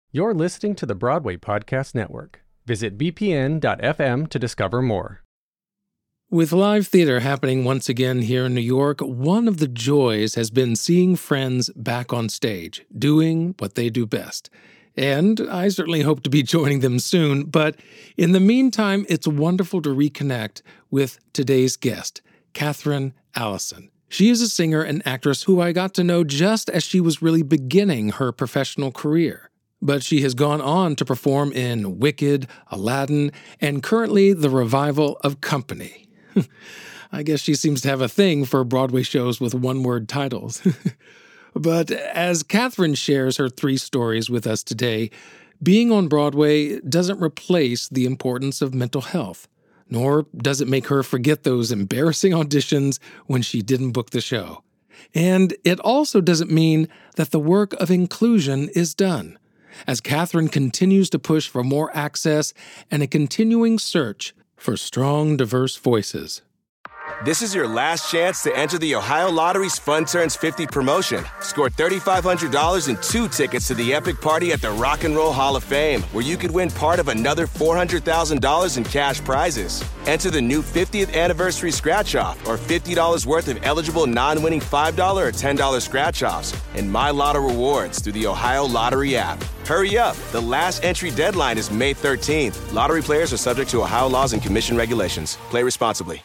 You're listening to the Broadway Podcast Network. Visit bpn.fm to discover more. With live theater happening once again here in New York, one of the joys has been seeing friends back on stage, doing what they do best. And I certainly hope to be joining them soon, but in the meantime, it's wonderful to reconnect with today's guest, Katherine Allison. She is a singer and actress who I got to know just as she was really beginning her professional career. But she has gone on to perform in Wicked, Aladdin, and currently the revival of Company. I guess she seems to have a thing for Broadway shows with one-word titles. But as Katherine shares her 3 stories with us today, being on Broadway doesn't replace the importance of mental health, nor does it make her forget those embarrassing auditions when she didn't book the show. And it also doesn't mean that the work of inclusion is done, as Katherine continues to push for more access and a continuing search for strong, diverse voices. This is your last chance to enter the Ohio Lottery's Fun Turns 50 promotion. Score $3,500 and 2 tickets to the epic party at the Rock and Roll Hall of Fame, where you could win part of another $400,000 in cash prizes. Enter the new 50th anniversary scratch-off or $50 worth of eligible non-winning $5 or $10 scratch-offs and My Lotto rewards through the Ohio Lottery app. Hurry up. The last entry deadline is May 13th. Lottery players are subject to Ohio laws and commission regulations. Play responsibly.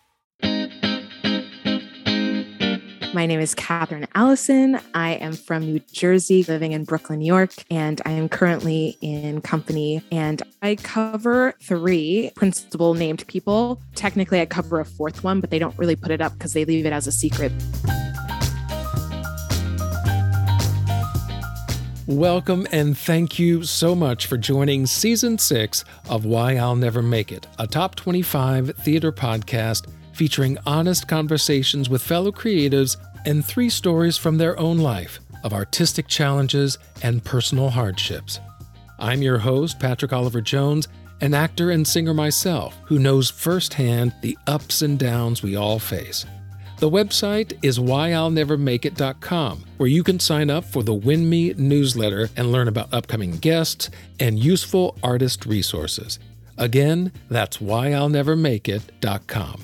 My name is Katherine Allison. I am from New Jersey, living in Brooklyn, New York, and I am currently in Company. And I cover 3 principal named people. Technically, I cover a 4th one, but they don't really put it up because they leave it as a secret. Welcome and thank you so much for joining Season 6 of Why I'll Never Make It, a top 25 theater podcast featuring honest conversations with fellow creatives and 3 stories from their own life of artistic challenges and personal hardships. I'm your host, Patrick Oliver Jones, an actor and singer myself who knows firsthand the ups and downs we all face. The website is whyillnevermakeit.com, where you can sign up for the Win Me newsletter and learn about upcoming guests and useful artist resources. Again, that's whyillnevermakeit.com.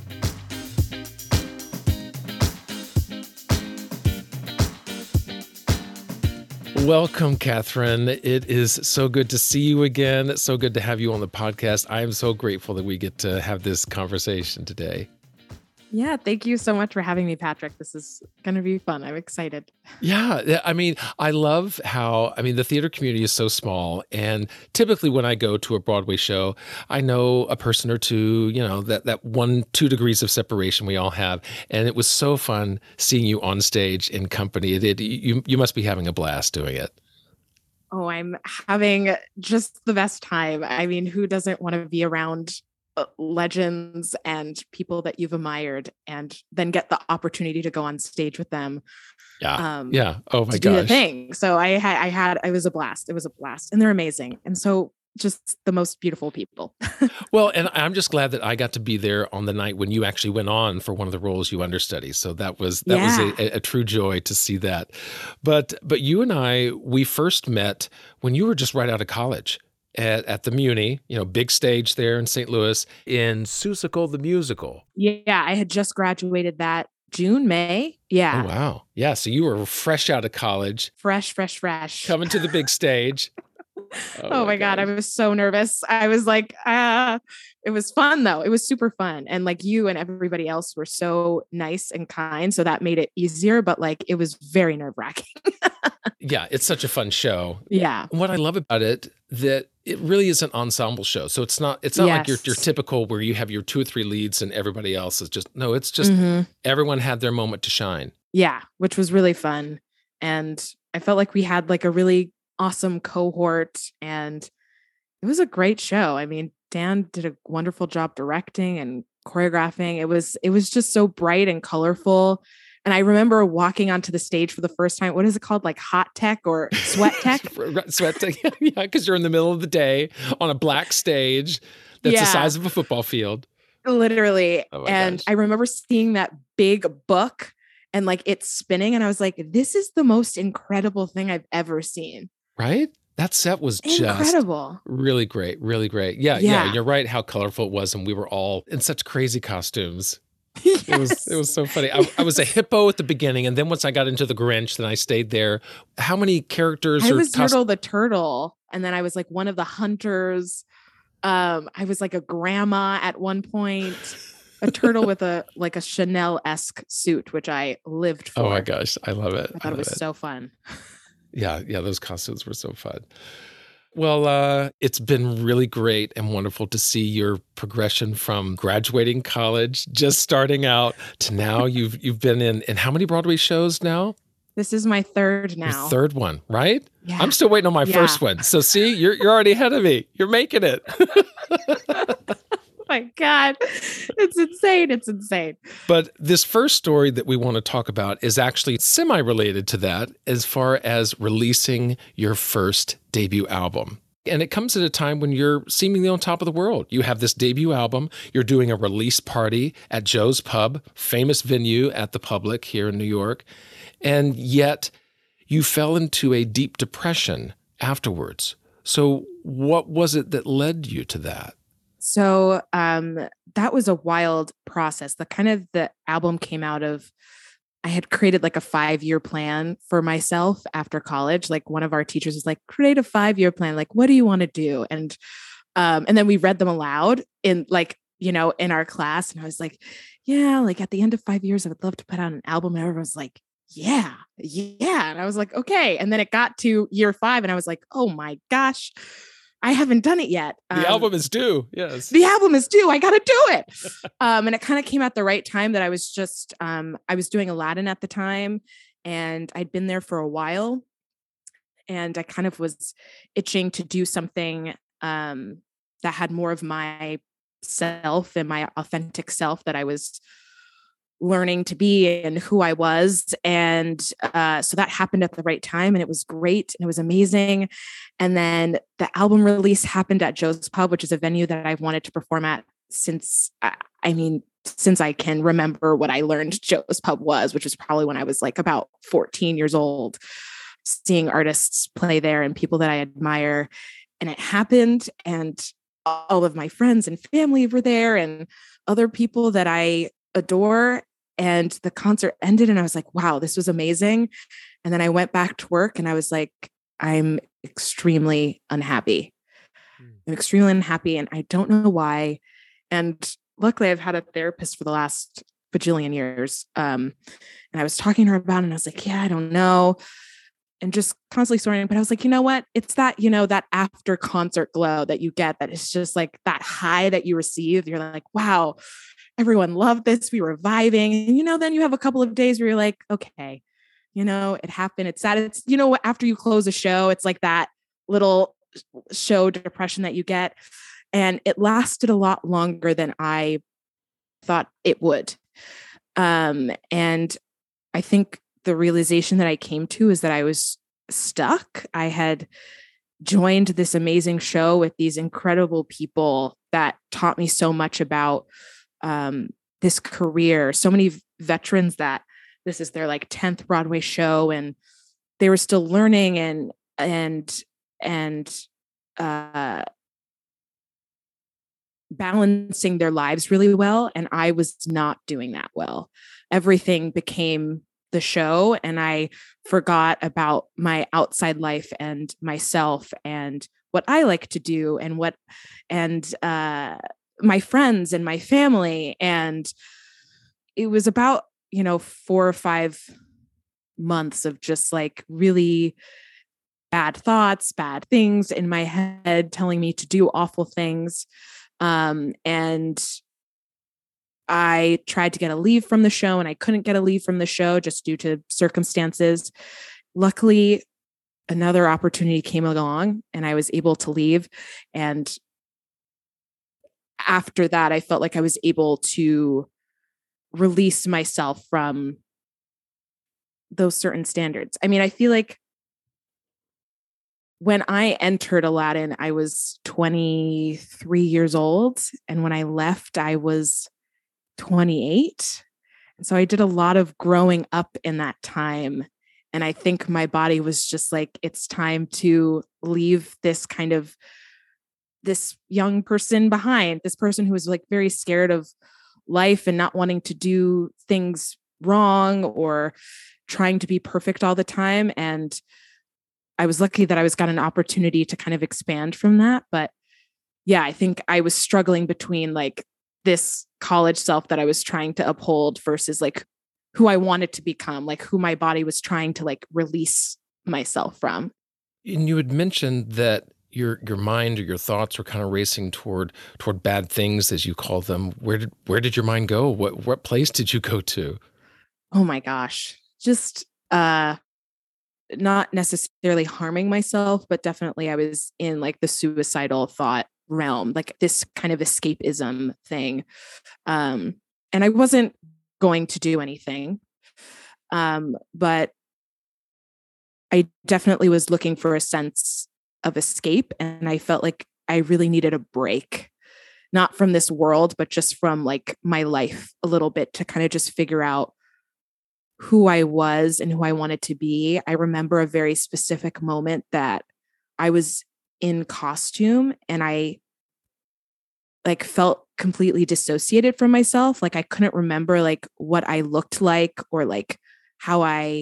Welcome, Katherine. It is so good to see you again. It's so good to have you on the podcast. I am so grateful that we get to have this conversation today. Yeah, thank you so much for having me, Patrick. This is going to be fun. I'm excited. Yeah, I mean, I love how, the theater community is so small. And typically when I go to a Broadway show, I know a person or two, that 1-2 degrees of separation we all have. And it was so fun seeing you on stage in Company. You must be having a blast doing it. Oh, I'm having just the best time. Who doesn't want to be around legends and people that you've admired and then get the opportunity to go on stage with them? Yeah. Oh my gosh. Do the thing. So it was a blast. It was a blast and they're amazing. And so just the most beautiful people. Well, and I'm just glad that I got to be there on the night when you actually went on for one of the roles you understudy. So that was a true joy to see that. But you and I, we first met when you were just right out of college. At the Muni, big stage there in St. Louis, in Seussical the Musical. Yeah, I had just graduated that May. Yeah. Oh, wow. Yeah, so you were fresh out of college. Fresh. Coming to the big stage. Oh my God, I was so nervous. I was like, it was fun though. It was super fun. And you and everybody else were so nice and kind. So that made it easier, but it was very nerve-wracking. Yeah, it's such a fun show. Yeah. What I love about it, that it really is an ensemble show. So it's not like your typical where you have your 2 or 3 leads and everybody else is it's just everyone had their moment to shine. Yeah, which was really fun. And I felt like we had a really awesome cohort and it was a great show. Dan did a wonderful job directing and choreographing. It was just so bright and colorful. And I remember walking onto the stage for the first time. What is it called? Hot tech or sweat tech? Sweat tech. Yeah, because you're in the middle of the day on a black stage that's the size of a football field. Literally. Oh and gosh. I remember seeing that big book and it's spinning. And I was like, this is the most incredible thing I've ever seen. Right? That set was just incredible. really great, really great. Yeah, you're right how colorful it was, and we were all in such crazy costumes. Yes. It was so funny. I was a hippo at the beginning, and then once I got into the Grinch, then I stayed there. How many characters? I was Yertle the turtle, and then I was like one of the hunters. I was like a grandma at one point, a turtle with a Chanel-esque suit, which I lived for. Oh my gosh, I love it. I thought it was so fun. Yeah, those costumes were so fun. Well, it's been really great and wonderful to see your progression from graduating college, just starting out, to now you've been in how many Broadway shows now? This is my third now. Your third one, right? Yeah. I'm still waiting on my first one. So see, you're already ahead of me. You're making it. Oh my God. It's insane. It's insane. But this first story that we want to talk about is actually semi-related to that as far as releasing your first debut album. And it comes at a time when you're seemingly on top of the world. You have this debut album, you're doing a release party at Joe's Pub, famous venue at the Public here in New York, and yet you fell into a deep depression afterwards. So what was it that led you to that? So that was a wild process. The album came out of, I had created like a 5-year plan for myself after college. Like one of our teachers was like, create a 5-year plan. Like, what do you want to do? And then we read them aloud in in our class. And I was like, yeah, like at the end of 5 years, I would love to put out an album. And everyone was like, yeah. And I was like, okay. And then it got to year 5 and I was like, oh my gosh, I haven't done it yet. The album is due. Yes. The album is due. I got to do it. And it kind of came at the right time that I was just, I was doing Aladdin at the time and I'd been there for a while and I kind of was itching to do something that had more of my self and my authentic self that I was learning to be and who I was. And so that happened at the right time and it was great. And it was amazing. And then the album release happened at Joe's Pub, which is a venue that I've wanted to perform at since I can remember what I learned Joe's Pub was, which was probably when I was like about 14 years old, seeing artists play there and people that I admire. And it happened. And all of my friends and family were there and other people that I adore. And the concert ended and I was like, wow, this was amazing. And then I went back to work and I was like, I'm extremely unhappy. I'm extremely unhappy and I don't know why. And luckily I've had a therapist for the last bajillion years. And I was talking to her about it and I was like, yeah, I don't know. And just constantly sorting. But I was like, you know what? It's that, that after concert glow that you get, that it's just like that high that you receive. You're like, wow, everyone loved this. We were vibing. And, then you have a couple of days where you're like, okay, it happened. It's sad. It's, after you close a show, it's like that little show depression that you get. And it lasted a lot longer than I thought it would. And I think the realization that I came to is that I was stuck. I had joined this amazing show with these incredible people that taught me so much about this career. So many veterans that this is their like 10th Broadway show and they were still learning and balancing their lives really well. And I was not doing that well. Everything became the show and I forgot about my outside life and myself and what I like to do and my friends and my family. And it was about, 4 or 5 months of just like really bad thoughts, bad things in my head telling me to do awful things. And I tried to get a leave from the show and I couldn't get a leave from the show just due to circumstances. Luckily, another opportunity came along and I was able to leave. And after that, I felt like I was able to release myself from those certain standards. I mean, I feel like when I entered Aladdin, I was 23 years old. And when I left, I was 28. And so I did a lot of growing up in that time. And I think my body was just like, it's time to leave this young person behind, this person who was like very scared of life and not wanting to do things wrong or trying to be perfect all the time. And I was lucky that I got an opportunity to kind of expand from that. But yeah, I think I was struggling between like this college self that I was trying to uphold versus like who I wanted to become, like who my body was trying to like release myself from. And you had mentioned that your mind or your thoughts were kind of racing toward bad things, as you call them. Where did your mind go? What place did you go to? Oh my gosh. Just not necessarily harming myself, but definitely I was in like the suicidal thought realm, like this kind of escapism thing. And I wasn't going to do anything. But I definitely was looking for a sense of escape. And I felt like I really needed a break, not from this world, but just from like my life a little bit to kind of just figure out who I was and who I wanted to be. I remember a very specific moment that I was in costume and I like felt completely dissociated from myself. Like I couldn't remember like what I looked like or like how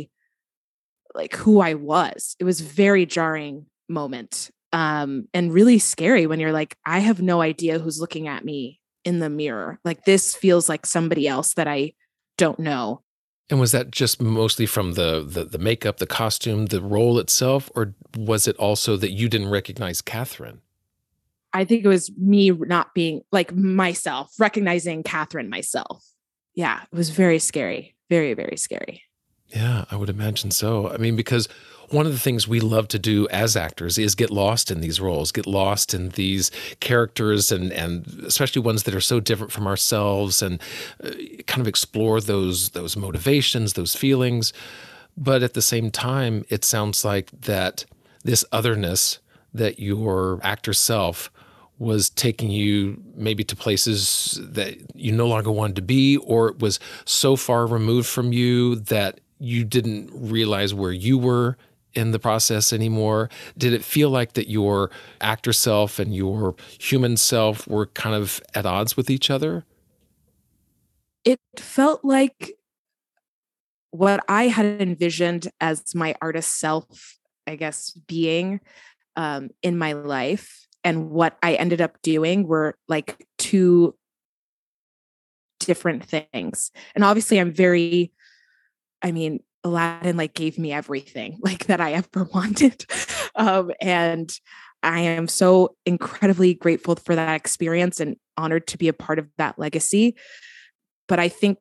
who I was. It was a very jarring moment. And really scary when you're like, I have no idea who's looking at me in the mirror. Like this feels like somebody else that I don't know. And was that just mostly from the makeup, the costume, the role itself, or was it also that you didn't recognize Catherine? I think it was me not being like myself, recognizing Catherine myself. Yeah, it was very scary. Very, very scary. Yeah, I would imagine so. I mean, because one of the things we love to do as actors is get lost in these roles, get lost in these characters, and especially ones that are so different from ourselves, and kind of explore those motivations, those feelings. But at the same time, it sounds like that this otherness, that your actor self was taking you maybe to places that you no longer wanted to be, or it was so far removed from you that you didn't realize where you were in the process anymore. Did it feel like that your actor self and your human self were kind of at odds with each other? It felt like what I had envisioned as my artist self, I guess, being in my life and what I ended up doing were like two different things. And obviously Aladdin like gave me everything like that I ever wanted. And I am so incredibly grateful for that experience and honored to be a part of that legacy. But I think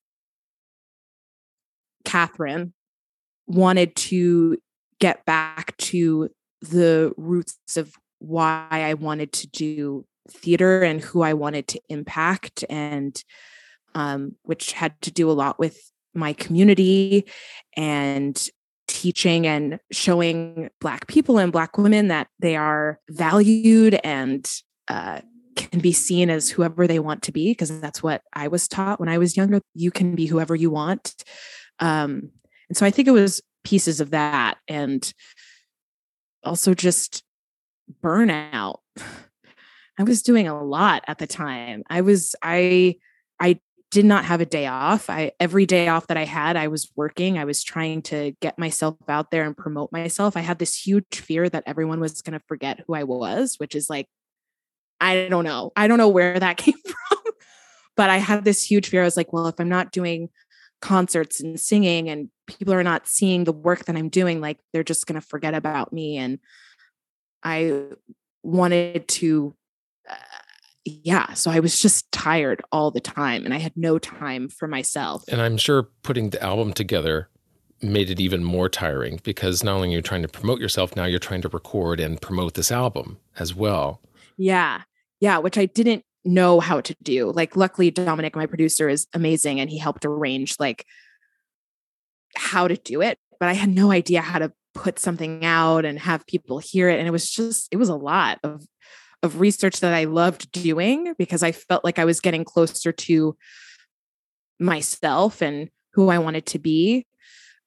Catherine wanted to get back to the roots of why I wanted to do theater and who I wanted to impact, and which had to do a lot with my community and teaching and showing Black people and Black women that they are valued and can be seen as whoever they want to be, because that's what I was taught when I was younger. You can be whoever you want. And so I think it was pieces of that, and also just burnout. I was doing a lot at the time. I did not have a day off. Every day off that I had, I was working. I was trying to get myself out there and promote myself. I had this huge fear that everyone was going to forget who I was, which is like, I don't know. I don't know where that came from, but I had this huge fear. I was like, well, if I'm not doing concerts and singing and people are not seeing the work that I'm doing, like they're just going to forget about me. And I wanted to, so I was just tired all the time and I had no time for myself. And I'm sure putting the album together made it even more tiring, because not only are you trying to promote yourself, now you're trying to record and promote this album as well. Yeah, which I didn't know how to do. Like, luckily, Dominic, my producer, is amazing and he helped arrange like how to do it, but I had no idea how to put something out and have people hear it. And it was a lot of research that I loved doing, because I felt like I was getting closer to myself and who I wanted to be.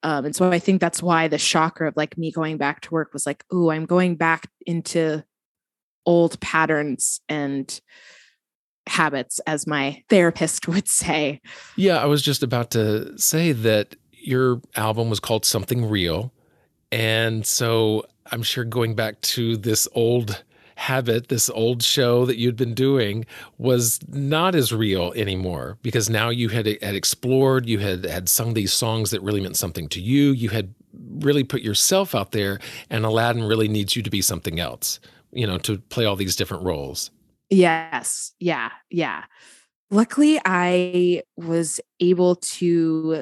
And so I think that's why the shocker of like me going back to work was like, ooh, I'm going back into old patterns and habits, as my therapist would say. Yeah, I was just about to say that your album was called Something Real. And so I'm sure going back to this old habit, this old show that you'd been doing was not as real anymore, because now you had explored, you had sung these songs that really meant something to you. You had really put yourself out there, and Aladdin really needs you to be something else, to play all these different roles. Yes. Yeah. Yeah. Luckily, I was able to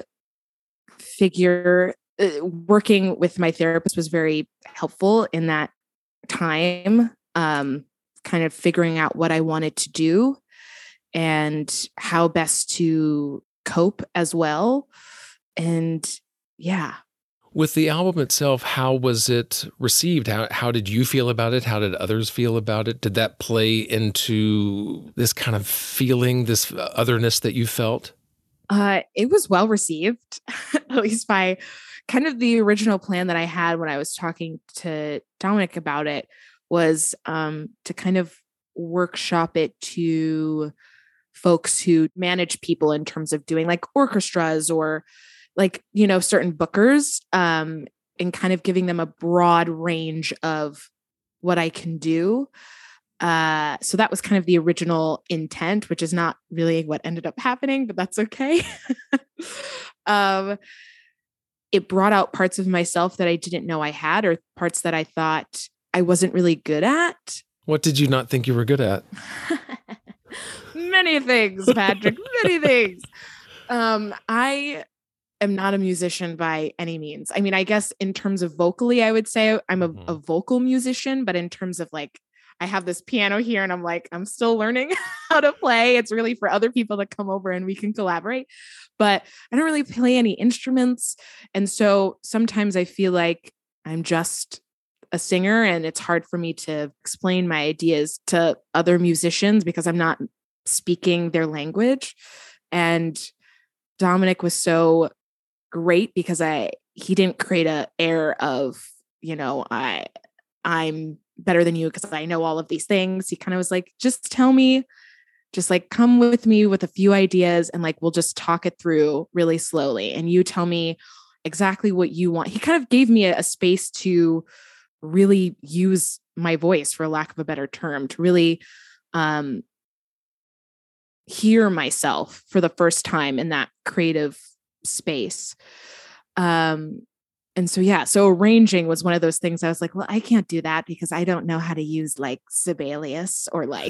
working with my therapist was very helpful in that time, kind of figuring out what I wanted to do and how best to cope as well. And yeah. With the album itself, how was it received? How did you feel about it? How did others feel about it? Did that play into this kind of feeling, this otherness that you felt? It was well received, at least by kind of the original plan that I had when I was talking to Dominic about it was to kind of workshop it to folks who manage people in terms of doing like orchestras or like, certain bookers, and kind of giving them a broad range of what I can do. So that was kind of the original intent, which is not really what ended up happening, but that's okay. It brought out parts of myself that I didn't know I had, or parts that I thought I wasn't really good at. What did you not think you were good at? Many things, Patrick, many things. I am not a musician by any means. I mean, I guess in terms of vocally, I would say I'm a vocal musician, but in terms of like, I have this piano here and I'm like, I'm still learning how to play. It's really for other people to come over and we can collaborate, but I don't really play any instruments. And so sometimes I feel like I'm just a singer and it's hard for me to explain my ideas to other musicians because I'm not speaking their language. And Dominic was so great because he didn't create an air of, I'm better than you because I know all of these things. He kind of was like, just tell me, just like come with me with a few ideas and like we'll just talk it through really slowly and you tell me exactly what you want. He kind of gave me a space to really use my voice, for lack of a better term, to really hear myself for the first time in that creative space. And so arranging was one of those things I was like, well, I can't do that because I don't know how to use like Sibelius or like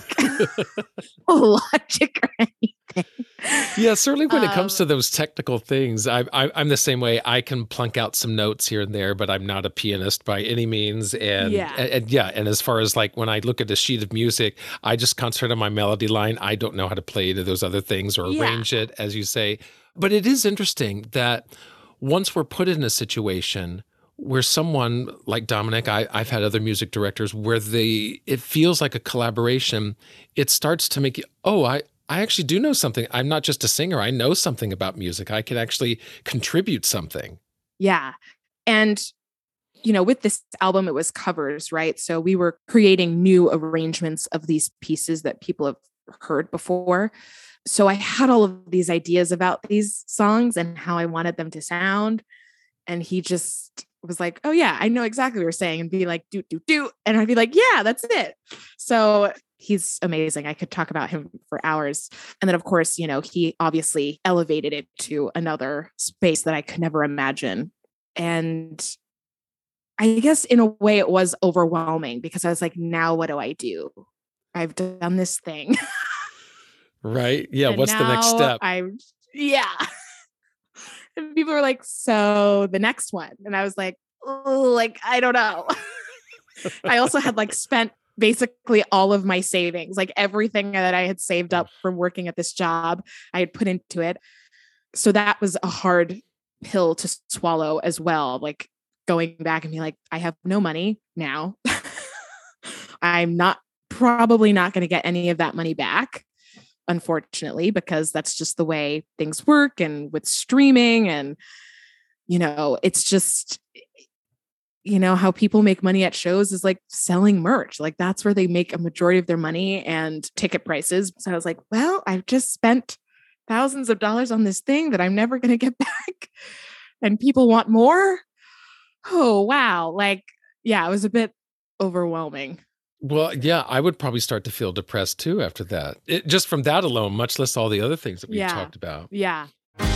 Logic or anything. Yeah, certainly when it comes to those technical things, I'm the same way. I can plunk out some notes here and there, but I'm not a pianist by any means. And as far as like when I look at a sheet of music, I just concentrate on my melody line. I don't know how to play to those other things or arrange it, as you say. But it is interesting that once we're put in a situation where someone like Dominic, I've had other music directors where it feels like a collaboration, it starts to make you, I actually do know something. I'm not just a singer. I know something about music. I can actually contribute something. Yeah. And, with this album, it was covers, right? So we were creating new arrangements of these pieces that people have heard before. So I had all of these ideas about these songs and how I wanted them to sound. And he just was like, oh yeah, I know exactly what you're saying, and be like, do. And I'd be like, yeah, that's it. So he's amazing. I could talk about him for hours. And then of course, he obviously elevated it to another space that I could never imagine. And I guess in a way it was overwhelming because I was like, now what do I do? I've done this thing. Right. Yeah. And what's the next step? And people were like, so the next one. And I was like, oh, I don't know. I also had spent basically all of my savings, everything that I had saved up from working at this job, I had put into it. So that was a hard pill to swallow as well. Going back and be like, I have no money now. I'm probably not going to get any of that money back, unfortunately, because that's just the way things work and with streaming. And It's just, how people make money at shows is like selling merch. Like that's where they make a majority of their money and ticket prices. So I was like, well, I've just spent thousands of dollars on this thing that I'm never going to get back. And people want more. Oh, wow. Like, yeah, it was a bit overwhelming. Well, yeah, I would probably start to feel depressed too after that. Just from that alone, much less all the other things that we've talked about. Yeah.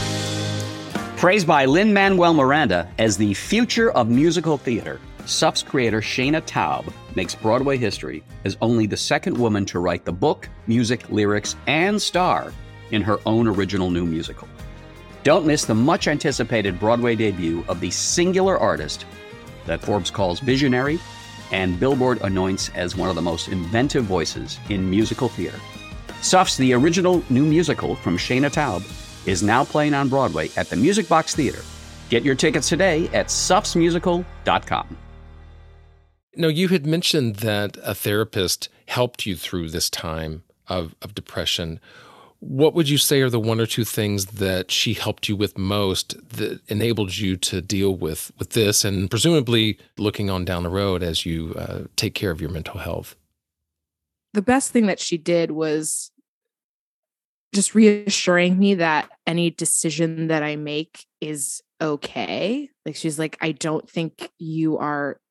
Praised by Lin-Manuel Miranda as the future of musical theater, SUF's creator Shayna Taub makes Broadway history as only the second woman to write the book, music, lyrics, and star in her own original new musical. Don't miss the much-anticipated Broadway debut of the singular artist that Forbes calls visionary and Billboard anoints as one of the most inventive voices in musical theater. SUF's The Original New Musical from Shayna Taub is now playing on Broadway at the Music Box Theater. Get your tickets today at sufsmusical.com. No, you had mentioned that a therapist helped you through this time of depression. What would you say are the one or two things that she helped you with most that enabled you to deal with this and presumably looking on down the road as you take care of your mental health? The best thing that she did was just reassuring me that any decision that I make is okay. Like she's like, I don't think you are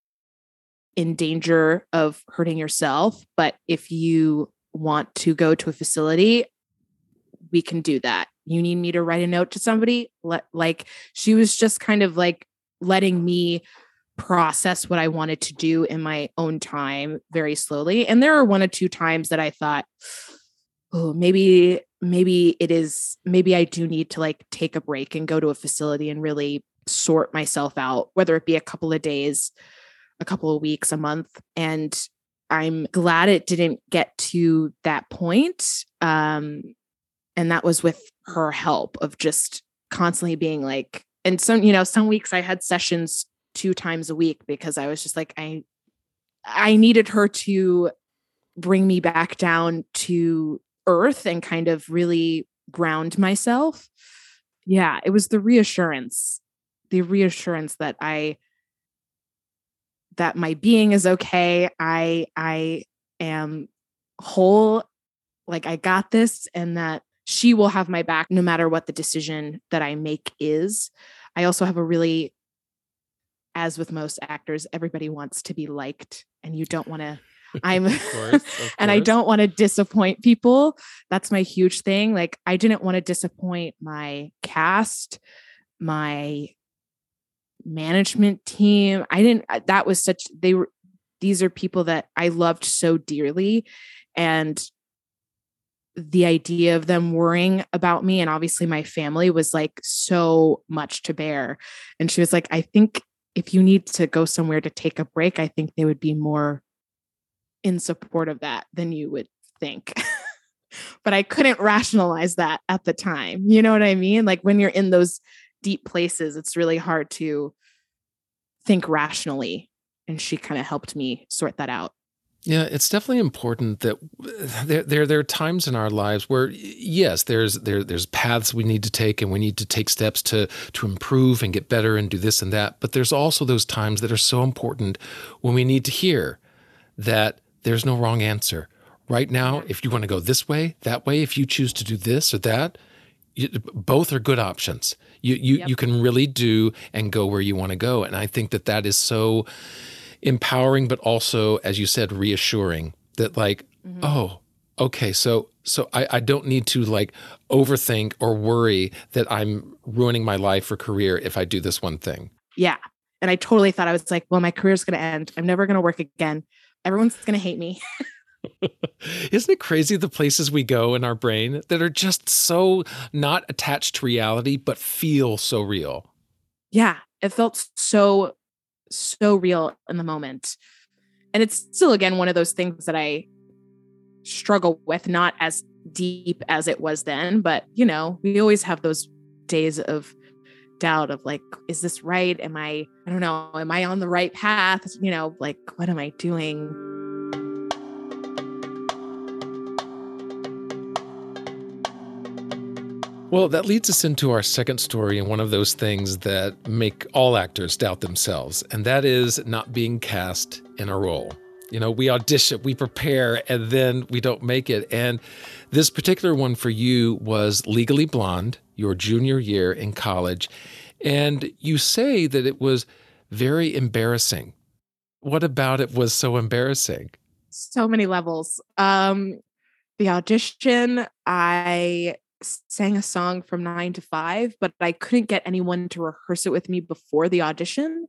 in danger of hurting yourself, but if you want to go to a facility, we can do that. You need me to write a note to somebody? Like she was just kind of like letting me process what I wanted to do in my own time very slowly. And there are one or two times that I thought, oh, maybe I do need to like take a break and go to a facility and really sort myself out, whether it be a couple of days, a couple of weeks, a month. And I'm glad it didn't get to that point. And that was with her help of just constantly being like, and some weeks I had sessions 2 times a week because I was just like, I needed her to bring me back down to earth and kind of really ground myself. Yeah, it was the reassurance that that my being is okay. I am whole, like I got this, and that she will have my back no matter what the decision that I make is. I also have as with most actors, everybody wants to be liked, and you don't want to of course. And I don't want to disappoint people. That's my huge thing. Like I didn't want to disappoint my cast, my management team. These are people that I loved so dearly. And the idea of them worrying about me, and obviously my family, was like so much to bear. And she was like, I think if you need to go somewhere to take a break, I think they would be more in support of that than you would think. But I couldn't rationalize that at the time. You know what I mean? Like when you're in those deep places, it's really hard to think rationally. And she kind of helped me sort that out. Yeah, it's definitely important that there are times in our lives where, yes, there's paths we need to take, and we need to take steps to improve and get better and do this and that. But there's also those times that are so important when we need to hear that there's no wrong answer. Right now, if you want to go this way, that way, if you choose to do this or that, both are good options. You can really do and go where you want to go. And I think that is so empowering, but also, as you said, reassuring that like, oh, okay, so I don't need to like overthink or worry that I'm ruining my life or career if I do this one thing. Yeah. And I totally thought, I was like, well, my career's going to end. I'm never going to work again. Everyone's going to hate me. Isn't it crazy the places we go in our brain that are just so not attached to reality, but feel so real? Yeah. It felt so real in the moment. And it's still, again, one of those things that I struggle with, not as deep as it was then, but we always have those days of doubt of like, is this right? I don't know, am I on the right path? Like, what am I doing? Well, that leads us into our second story, and one of those things that make all actors doubt themselves, and that is not being cast in a role. You know, we audition, we prepare, and then we don't make it. And this particular one for you was Legally Blonde, your junior year in college. And you say that it was very embarrassing. What about it was so embarrassing? So many levels. The audition, I sang a song from 9 to 5, but I couldn't get anyone to rehearse it with me before the audition.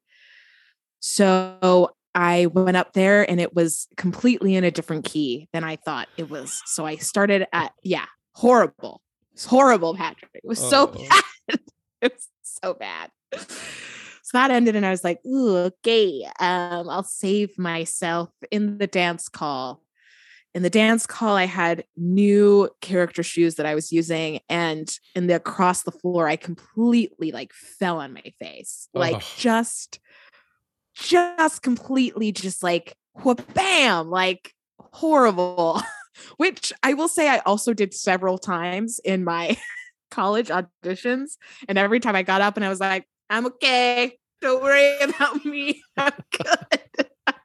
So I went up there and it was completely in a different key than I thought it was. So I started at, horrible. It's horrible, Patrick. It was so bad. It was so bad. So that ended and I was like, ooh, okay, I'll save myself in the dance call. In the dance call, I had new character shoes that I was using, and in the across the floor, I completely fell on my face, just completely, just bam, horrible. Which I will say, I also did several times in my college auditions, and every time I got up and I was like, I'm okay, don't worry about me, I'm good.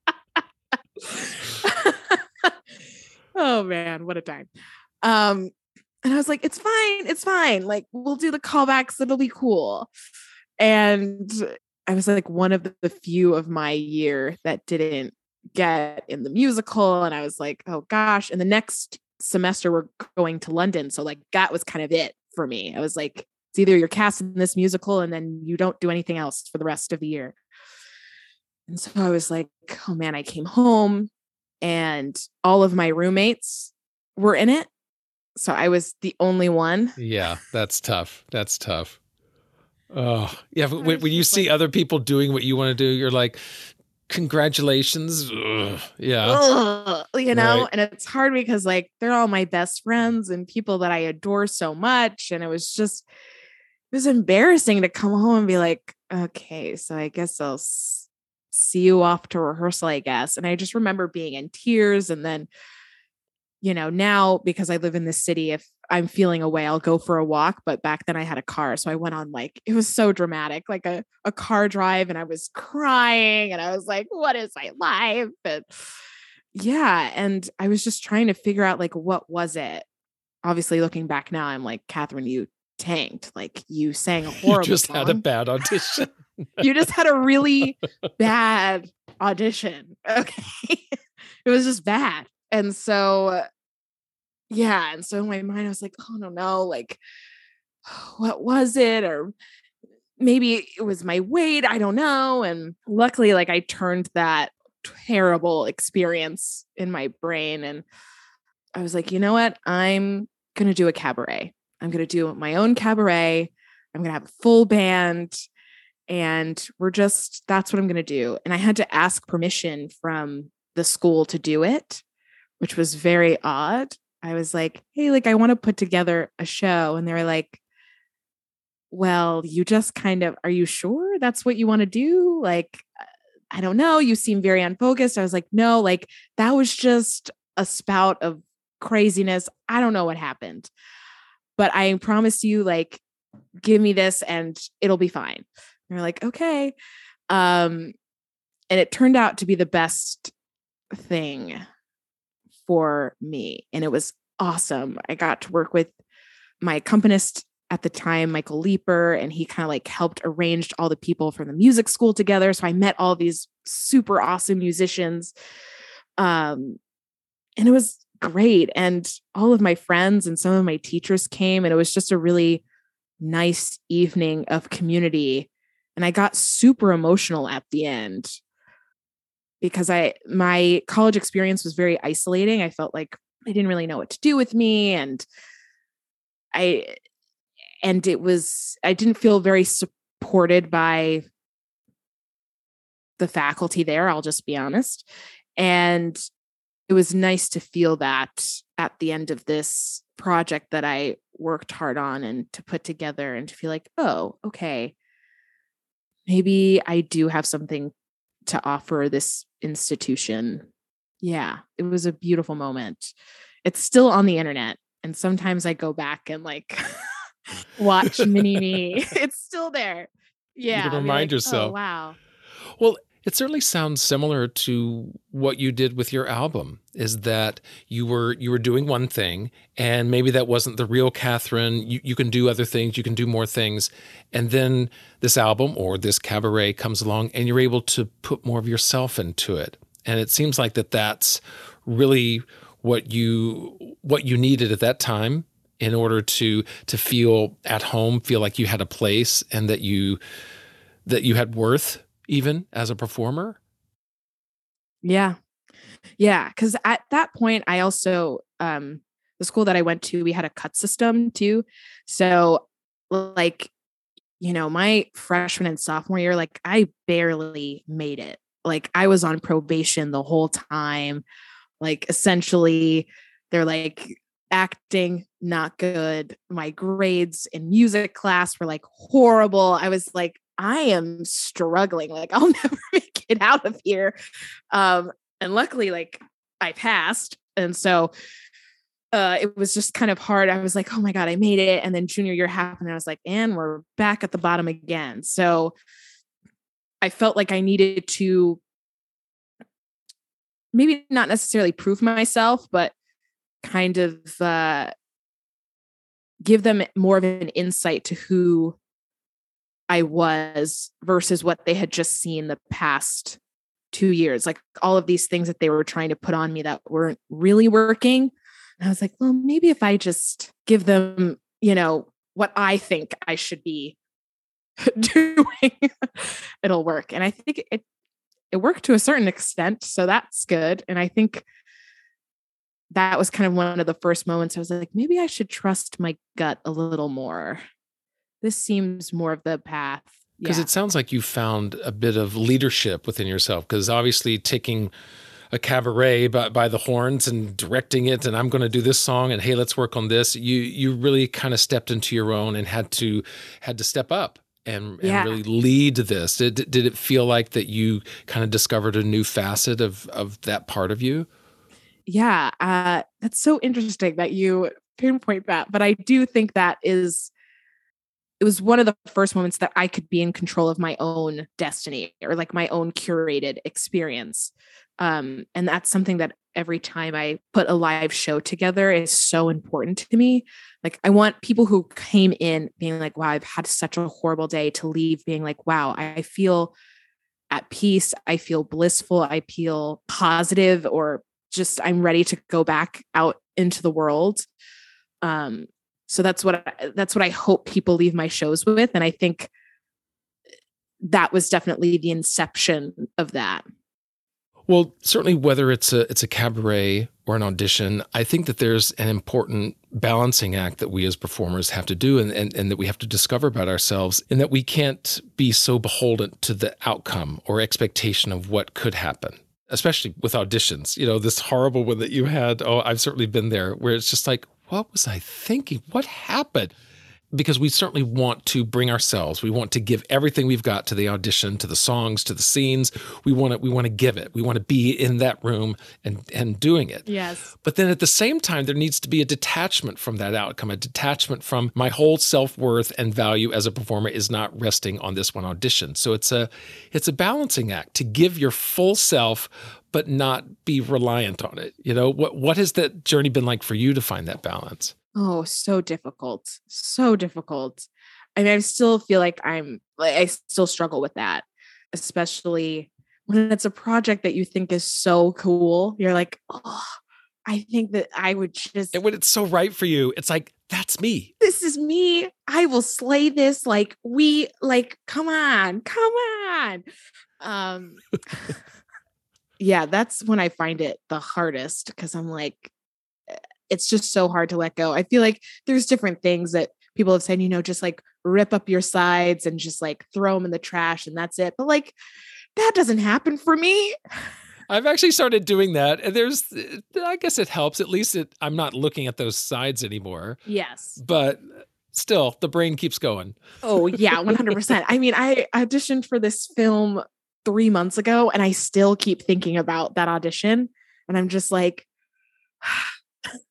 Oh man, what a time. And I was like, it's fine. We'll do the callbacks. It'll be cool. And I was one of the few of my year that didn't get in the musical. And I was like, oh gosh. And the next semester we're going to London. So that was kind of it for me. I was like, it's either you're cast in this musical and then you don't do anything else for the rest of the year. And so I was like, oh man, I came home and all of my roommates were in it. So I was the only one. Yeah, that's tough. Oh, yeah. When you see other people doing what you want to do, you're like, congratulations. Ugh. Yeah. Ugh, right. And it's hard because they're all my best friends and people that I adore so much. And it was embarrassing to come home and be like, okay, so I guess I'll see you off to rehearsal, I guess. And I just remember being in tears. And then, now because I live in this city, if I'm feeling away, I'll go for a walk. But back then I had a car. So I went on it was so dramatic, a car drive, and I was crying and I was like, what is my life? And and I was just trying to figure out what was it? Obviously looking back now, I'm like, Catherine, you tanked. You sang a horrible You just song. had a bad audition. You just had a really bad audition. Okay. It was just bad. And so, and so in my mind, I was like, oh, no, what was it? Or maybe it was my weight. I don't know. And luckily, I turned that terrible experience in my brain. And I was like, you know what? I'm going to do a cabaret. I'm going to do my own cabaret. I'm going to have a full band. And that's what I'm going to do. And I had to ask permission from the school to do it, which was very odd. I was like, hey, I want to put together a show. And they were like, well, you just are you sure that's what you want to do? I don't know. You seem very unfocused. I was like, no, that was just a spout of craziness. I don't know what happened, but I promise you, give me this and it'll be fine. And we're like, okay. And it turned out to be the best thing for me. And it was awesome. I got to work with my accompanist at the time, Michael Leeper, and he kind of helped arrange all the people from the music school together. So I met all these super awesome musicians. And it was great. And all of my friends and some of my teachers came, and it was just a really nice evening of community. And I got super emotional at the end because my college experience was very isolating. I felt like I didn't really know what to do with me. And I didn't feel very supported by the faculty there. I'll just be honest. And it was nice to feel that at the end of this project that I worked hard on and to put together, and to feel like, oh, okay, maybe I do have something to offer this institution. Yeah, it was a beautiful moment. It's still on the internet. And sometimes I go back and Watch Mini Me. It's still there. You Yeah. can I'll be remind like, oh, yourself. wow. Well, it certainly sounds similar to what you did with your album, is that you were doing one thing, and maybe that wasn't the real Catherine. You can do other things, you can do more things. And then this album or this cabaret comes along and you're able to put more of yourself into it. And it seems like that's really what you needed at that time in order to feel at home, feel like you had a place, and that you had worth even as a performer. Yeah. Yeah. Cause at that point, I also, the school that I went to, we had a cut system too. So like, my freshman and sophomore year, like I barely made it. Like I was on probation the whole time. Like essentially they're like acting not good. My grades in music class were like horrible. I was like, I am struggling. Like I'll never make it out of here. And luckily like I passed. And so it was just kind of hard. I was like, oh my God, I made it. And then junior year happened. And I was like, and we're back at the bottom again. So I felt like I needed to maybe not necessarily prove myself, but kind of give them more of an insight to who I was versus what they had just seen the past 2 years. Like all of these things that they were trying to put on me that weren't really working. And I was like, well, maybe if I just give them, what I think I should be doing, it'll work. And I think it worked to a certain extent. So that's good. And I think that was kind of one of the first moments I was like, maybe I should trust my gut a little more. This seems more of the path. Because it sounds like you found a bit of leadership within yourself, because obviously taking a cabaret by the horns and directing it, and I'm going to do this song, and hey, let's work on this. You really kind of stepped into your own and had to step up and really lead this. Did it feel like that you kind of discovered a new facet of that part of you? Yeah, that's so interesting that you pinpoint that. But I do think it was one of the first moments that I could be in control of my own destiny, or like my own curated experience. And that's something that every time I put a live show together is so important to me. Like I want people who came in being like, wow, I've had such a horrible day, to leave being like, wow, I feel at peace. I feel blissful. I feel positive, or just I'm ready to go back out into the world. So that's what I hope people leave my shows with. And I think that was definitely the inception of that. Well, certainly whether it's a cabaret or an audition, I think that there's an important balancing act that we as performers have to do, and that we have to discover about ourselves, and that we can't be so beholden to the outcome or expectation of what could happen, especially with auditions. This horrible one that you had, I've certainly been there, where it's just like, what was I thinking? What happened? Because we certainly want to bring ourselves. We want to give everything we've got to the audition, to the songs, to the scenes. We want to give it. We want to be in that room and doing it. Yes. But then at the same time, there needs to be a detachment from that outcome, a detachment from my whole self-worth and value as a performer is not resting on this one audition. So it's a balancing act to give your full self, but not be reliant on it. What has that journey been like for you to find that balance? Oh, so difficult. So difficult. I mean, I still feel like I still struggle with that, especially when it's a project that you think is so cool. You're like, oh, I think that I would just. And when it's so right for you, it's like, that's me. This is me. I will slay this. Like, come on. Yeah, that's when I find it the hardest, because I'm like, it's just so hard to let go. I feel like there's different things that people have said, just like rip up your sides and just like throw them in the trash and that's it. But like, that doesn't happen for me. I've actually started doing that. And I guess it helps. At least I'm not looking at those sides anymore. Yes. But still, the brain keeps going. Oh yeah, 100%. I mean, I auditioned for this film 3 months ago and I still keep thinking about that audition. And I'm just like,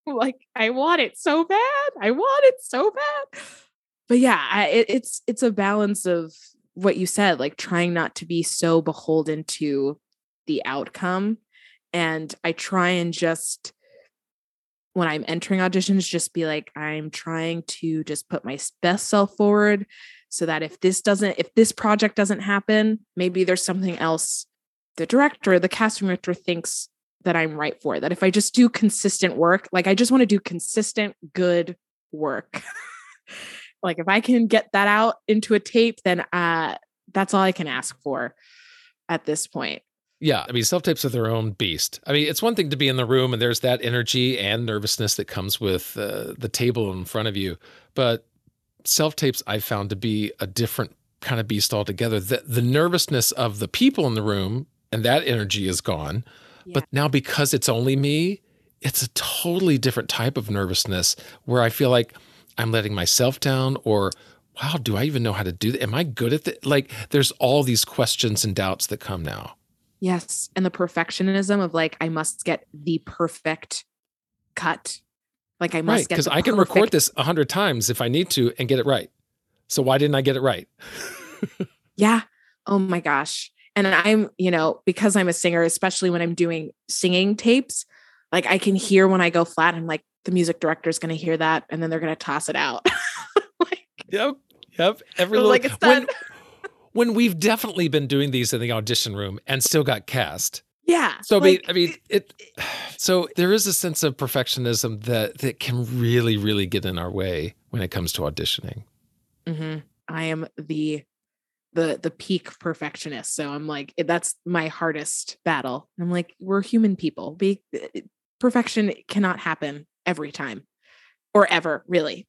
Like, I want it so bad. I want it so bad. But yeah, it's a balance of what you said, like trying not to be so beholden to the outcome. And I try and just, when I'm entering auditions, just be like, I'm trying to just put my best self forward so that if this project doesn't happen, maybe there's something else the director, the casting director thinks that I'm right for. That if I just do consistent work, like I just want to do consistent, good work. Like if I can get that out into a tape, then that's all I can ask for at this point. Yeah, I mean, self-tapes are their own beast. I mean, it's one thing to be in the room and there's that energy and nervousness that comes with the table in front of you. But self-tapes I've found to be a different kind of beast altogether. The nervousness of the people in the room and that energy is gone. Yeah. But now because it's only me, it's a totally different type of nervousness where I feel like I'm letting myself down, or, wow, do I even know how to do that? Am I good at that? Like, there's all these questions and doubts that come now. Yes. And the perfectionism of like, I must get the perfect cut. Like I must get, because I can record this 100 times if I need to and get it right. So why didn't I get it right? Yeah. Oh my gosh. And I'm, because I'm a singer, especially when I'm doing singing tapes, like I can hear when I go flat, I'm like, the music director is going to hear that and then they're going to toss it out. Like, yep. Every little, like it's done. When we've definitely been doing these in the audition room and still got cast. Yeah. So so there is a sense of perfectionism that can really, really get in our way when it comes to auditioning. Mm-hmm. I am the peak perfectionist. So I'm like, that's my hardest battle. I'm like, we're human people. Perfection cannot happen every time or ever, really.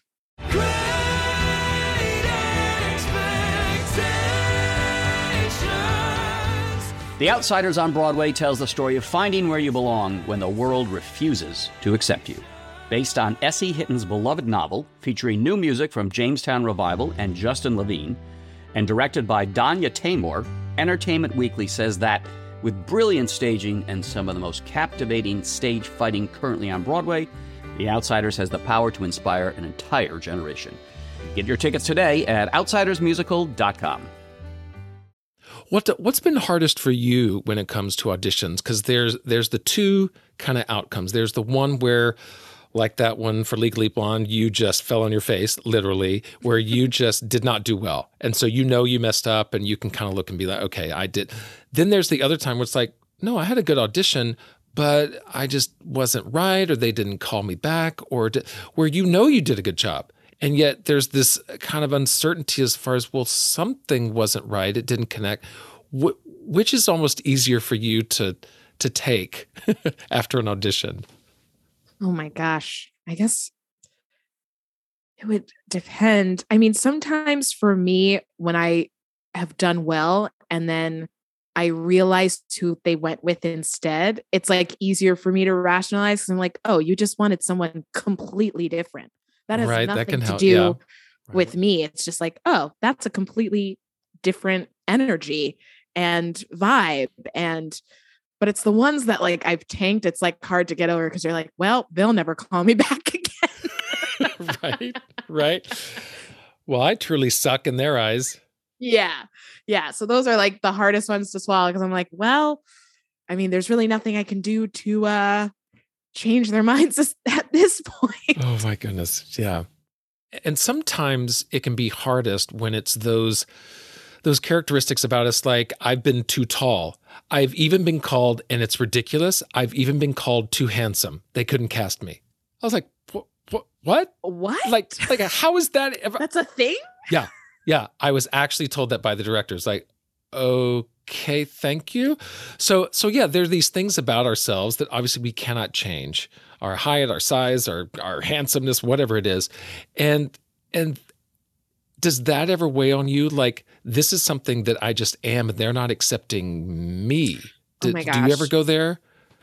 The Outsiders on Broadway tells the story of finding where you belong when the world refuses to accept you. Based on S.E. Hitton's beloved novel, featuring new music from Jamestown Revival and Justin Levine, and directed by Danya Taymor, Entertainment Weekly says that, with brilliant staging and some of the most captivating stage fighting currently on Broadway, The Outsiders has the power to inspire an entire generation. Get your tickets today at outsidersmusical.com. What's been hardest for you when it comes to auditions? Because there's the two kind of outcomes. There's the one where, like that one for Legally Blonde, you just fell on your face, literally, where you just did not do well. And so you messed up and you can kind of look and be like, okay, I did. Then there's the other time where it's like, no, I had a good audition, but I just wasn't right, or they didn't call me back, or where you did a good job. And yet there's this kind of uncertainty as far as, well, something wasn't right. It didn't connect. Which is almost easier for you to take after an audition? Oh my gosh. I guess it would depend. I mean, sometimes for me, when I have done well and then I realized who they went with instead, it's like easier for me to rationalize. 'Cause I'm like, oh, you just wanted someone completely different. That has nothing to do with me. It's just like, oh, that's a completely different energy and vibe. But it's the ones that like I've tanked. It's like hard to get over because you're like, well, they'll never call me back again. Right. Well, I truly suck in their eyes. Yeah. So those are like the hardest ones to swallow because I'm like, well, I mean, there's really nothing I can do to change their minds at this point. Oh my goodness. Yeah. And sometimes it can be hardest when it's those characteristics about us, like I've been too tall. I've even been called, and it's ridiculous, I've even been called too handsome. They couldn't cast me. I was like, what? What? Like how is that ever? That's a thing? Yeah. I was actually told that by the directors. Like, okay, thank you. So yeah, there are these things about ourselves that obviously we cannot change. Our height, our size, our handsomeness, whatever it is. And does that ever weigh on you? Like, this is something that I just am, and they're not accepting me. Oh my gosh. Do you ever go there?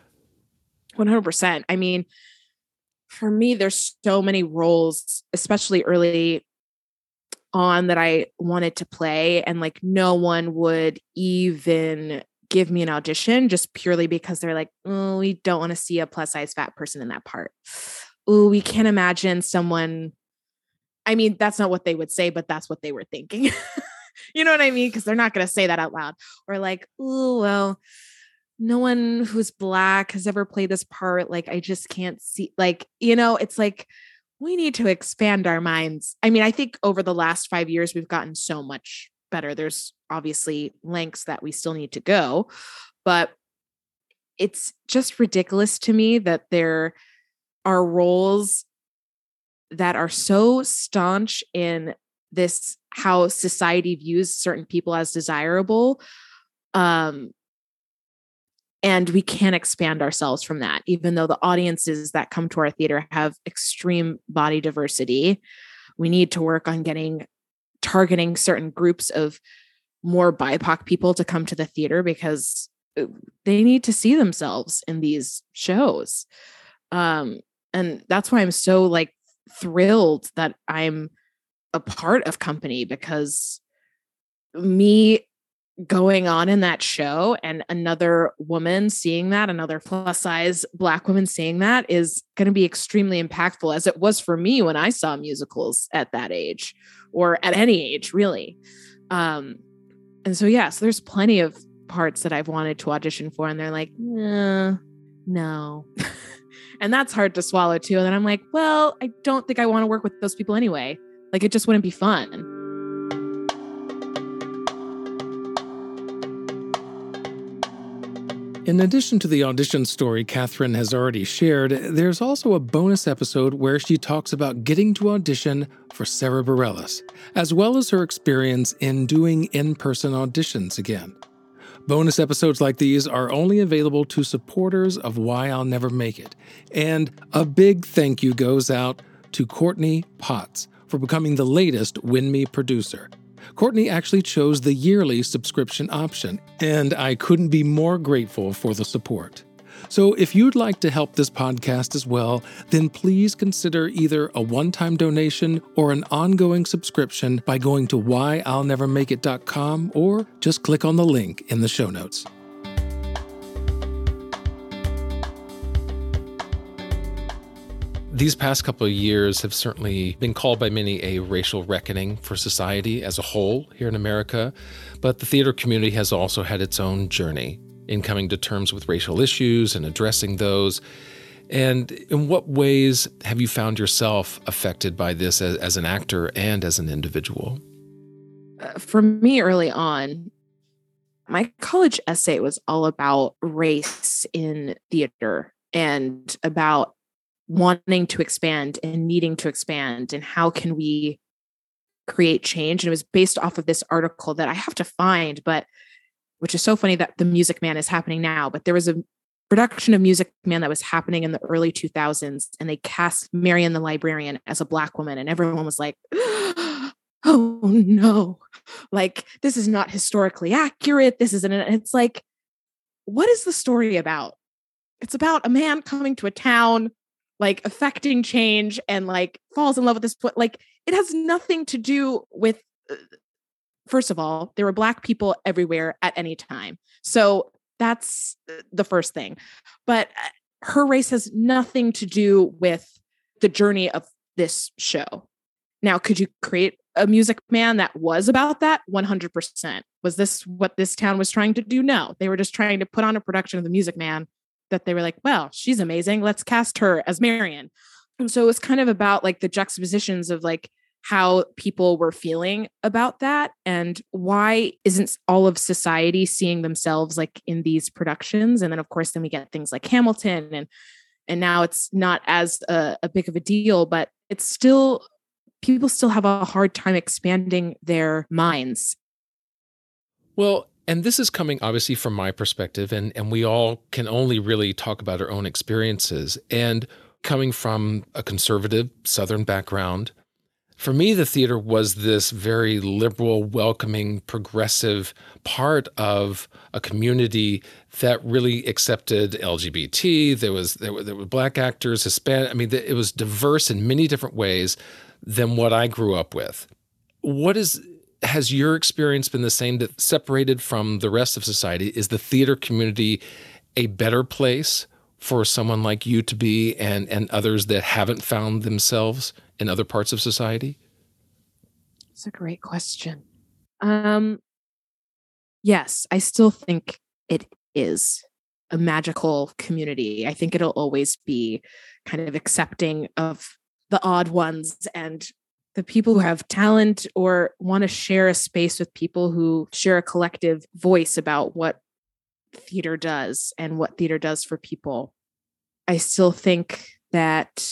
100%. I mean, for me, there's so many roles, especially early on, that I wanted to play, and like no one would even give me an audition just purely because they're like, oh, we don't want to see a plus size fat person in that part. Oh, we can't imagine someone. I mean, that's not what they would say, but that's what they were thinking. You know what I mean? Because they're not going to say that out loud. Or like, oh, well, no one who's Black has ever played this part. Like, I just can't see, like, it's like, we need to expand our minds. I mean, I think over the last 5 years, we've gotten so much better. There's obviously lengths that we still need to go, but it's just ridiculous to me that there are roles that are so staunch in this, how society views certain people as desirable. And we can't expand ourselves from that, even though the audiences that come to our theater have extreme body diversity. We need to work on targeting certain groups of more BIPOC people to come to the theater because they need to see themselves in these shows. And that's why I'm so like thrilled that I'm a part of Company, because me going on in that show and another woman seeing that, another plus size Black woman seeing that, is going to be extremely impactful, as it was for me when I saw musicals at that age, or at any age really. And so, yes, there's plenty of parts that I've wanted to audition for, and they're like, no. And that's hard to swallow too. And then I'm like, well, I don't think I want to work with those people anyway. Like, it just wouldn't be fun. In addition to the audition story Catherine has already shared, there's also a bonus episode where she talks about getting to audition for Sara Bareilles, as well as her experience in doing in-person auditions again. Bonus episodes like these are only available to supporters of Why I'll Never Make It. And a big thank you goes out to Courtney Potts for becoming the latest Win Me producer. Courtney actually chose the yearly subscription option, and I couldn't be more grateful for the support. So if you'd like to help this podcast as well, then please consider either a one-time donation or an ongoing subscription by going to whyillnevermakeit.com, or just click on the link in the show notes. These past couple of years have certainly been called by many a racial reckoning for society as a whole here in America, but the theater community has also had its own journey in coming to terms with racial issues and addressing those. And in what ways have you found yourself affected by this as an actor and as an individual? For me, early on, my college essay was all about race in theater and about wanting to expand and needing to expand, and how can we create change. And it was based off of this article that I have to find, but which is so funny that The Music Man is happening now, but there was a production of Music Man that was happening in the early 2000s, and they cast Marian the Librarian as a Black woman, and everyone was like, oh no, like, this is not historically accurate. This isn't, it's like, what is the story about? It's about a man coming to a town, like affecting change, and like falls in love with this. Like, it has nothing to do with, first of all, there were Black people everywhere at any time. So that's the first thing. But her race has nothing to do with the journey of this show. Now, could you create a Music Man that was about that? 100%. Was this what this town was trying to do? No, they were just trying to put on a production of The Music Man that they were like, well, she's amazing, let's cast her as Marian. And so it was kind of about like the juxtapositions of like how people were feeling about that, and why isn't all of society seeing themselves like in these productions. And then of course, then we get things like Hamilton, and now it's not as a big of a deal, but it's still, people still have a hard time expanding their minds. Well, and this is coming obviously from my perspective, and we all can only really talk about our own experiences. And coming from a conservative Southern background, for me, the theater was this very liberal, welcoming, progressive part of a community that really accepted LGBT. There were Black actors, Hispanic. I mean, it was diverse in many different ways than what I grew up with. What is has your experience been the same, that separated from the rest of society, is the theater community a better place for someone like you to be and others that haven't found themselves in other parts of society? That's a great question. Yes, I still think it is a magical community. I think it'll always be kind of accepting of the odd ones and the people who have talent or want to share a space with people who share a collective voice about what theater does and what theater does for people. I still think that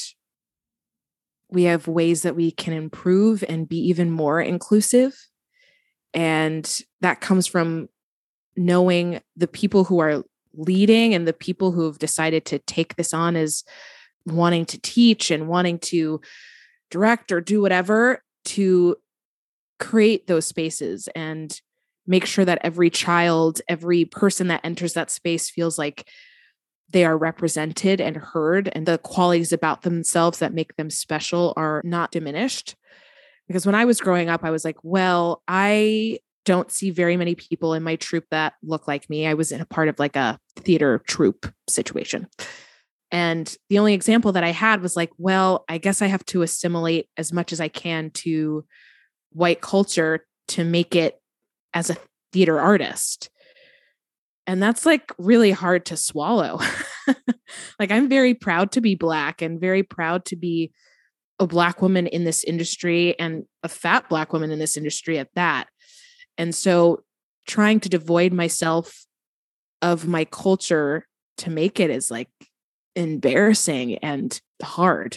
we have ways that we can improve and be even more inclusive. And that comes from knowing the people who are leading and the people who have decided to take this on as wanting to teach and wanting to direct or do whatever, to create those spaces and make sure that every child, every person that enters that space feels like they are represented and heard, and the qualities about themselves that make them special are not diminished. Because when I was growing up, I was like, well, I don't see very many people in my troupe that look like me. I was in a part of like a theater troupe situation. And the only example that I had was like, well, I guess I have to assimilate as much as I can to white culture to make it as a theater artist. And that's like really hard to swallow. Like, I'm very proud to be Black and very proud to be a Black woman in this industry and a fat Black woman in this industry at that. And so trying to devoid myself of my culture to make it is like embarrassing and hard.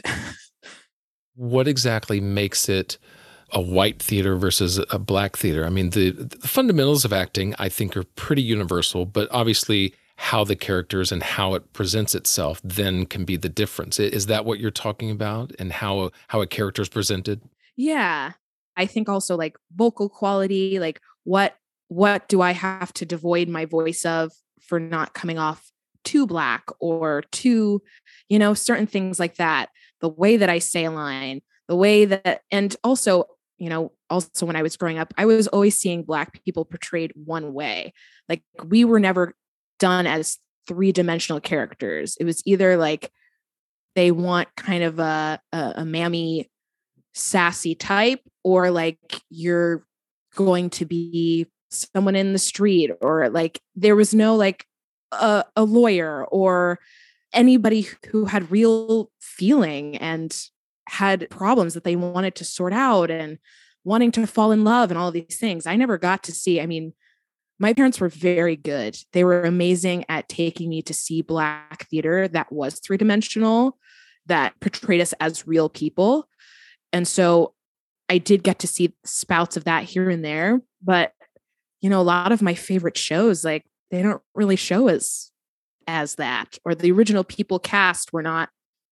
What exactly makes it a white theater versus a Black theater? I mean, the fundamentals of acting, I think, are pretty universal, but obviously how the characters and how it presents itself then can be the difference. Is that what you're talking about, and how a character is presented? Yeah. I think also like vocal quality, like what do I have to devoid my voice of for not coming off too Black or too, certain things like that. The way that I say a line, the way that, and also when I was growing up, I was always seeing Black people portrayed one way. Like, we were never done as three-dimensional characters. It was either like they want kind of a mammy, sassy type, or like you're going to be someone in the street, or like there was no like a lawyer or anybody who had real feeling and had problems that they wanted to sort out and wanting to fall in love and all these things. I never got to see. I mean, my parents were very good. They were amazing at taking me to see Black theater that was three-dimensional, that portrayed us as real people. And so I did get to see spouts of that here and there. But, a lot of my favorite shows, like, they don't really show as that, or the original people cast were not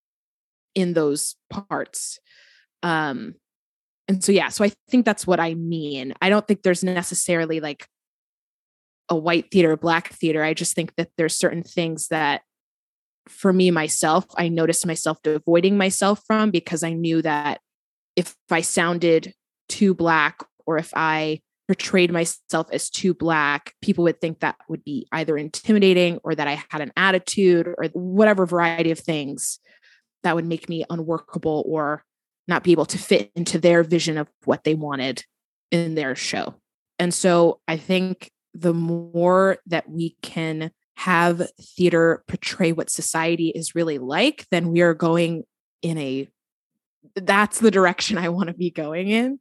in those parts. And so, yeah, so I think that's what I mean. I don't think there's necessarily like a white theater, Black theater. I just think that there's certain things that for me, myself, I noticed myself avoiding myself from, because I knew that if I sounded too Black, or if I portrayed myself as too Black, people would think that would be either intimidating, or that I had an attitude, or whatever variety of things that would make me unworkable or not be able to fit into their vision of what they wanted in their show. And so I think the more that we can have theater portray what society is really like, then we are going in that's the direction I want to be going in.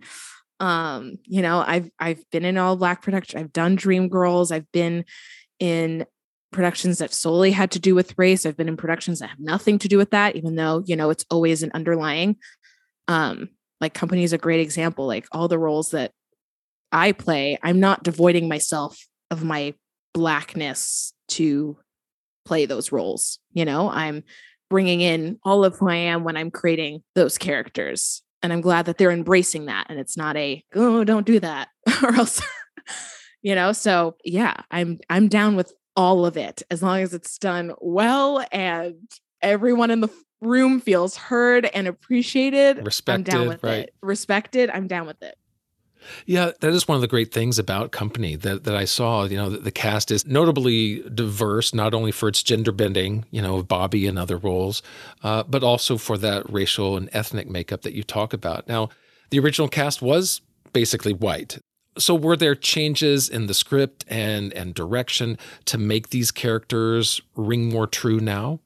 I've been in all Black production. I've done Dreamgirls. I've been in productions that solely had to do with race. I've been in productions that have nothing to do with that, even though, it's always an underlying, like Company is a great example. Like, all the roles that I play, I'm not devoiding myself of my Blackness to play those roles. I'm bringing in all of who I am when I'm creating those characters. And I'm glad that they're embracing that. And it's not don't do that or else, so yeah, I'm down with all of it, as long as it's done well and everyone in the room feels heard and appreciated. Respected, I'm down with right? it. Respected. I'm down with it. Yeah, that is one of the great things about Company that I saw. The cast is notably diverse, not only for its gender bending, Bobby and other roles, but also for that racial and ethnic makeup that you talk about. Now, the original cast was basically white. So were there changes in the script and direction to make these characters ring more true now?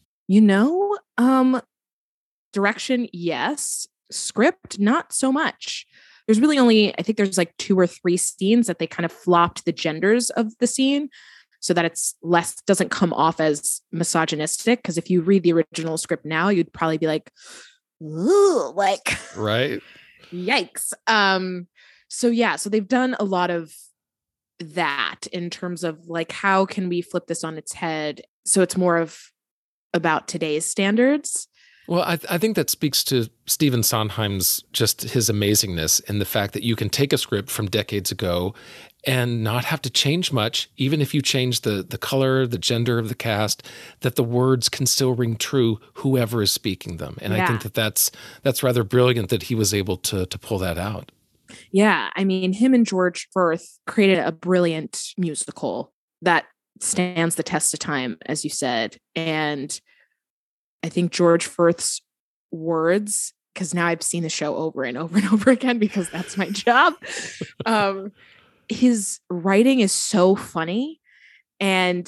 Direction, yes. Script, not so much. There's really only, I think there's like 2 or 3 scenes that they kind of flopped the genders of the scene so that it's doesn't come off as misogynistic. Because if you read the original script now, you'd probably be like, ooh, like, right. Yikes. So they've done a lot of that in terms of like, how can we flip this on its head? So it's more of about today's standards. Well, I think that speaks to Stephen Sondheim's just his amazingness in the fact that you can take a script from decades ago and not have to change much, even if you change the color, the gender of the cast, that the words can still ring true, whoever is speaking them. And I think that's rather brilliant that he was able to pull that out. Yeah. I mean, him and George Firth created a brilliant musical that stands the test of time, as you said. And I think George Firth's words, because now I've seen the show over and over and over again because that's my job. His writing is so funny, and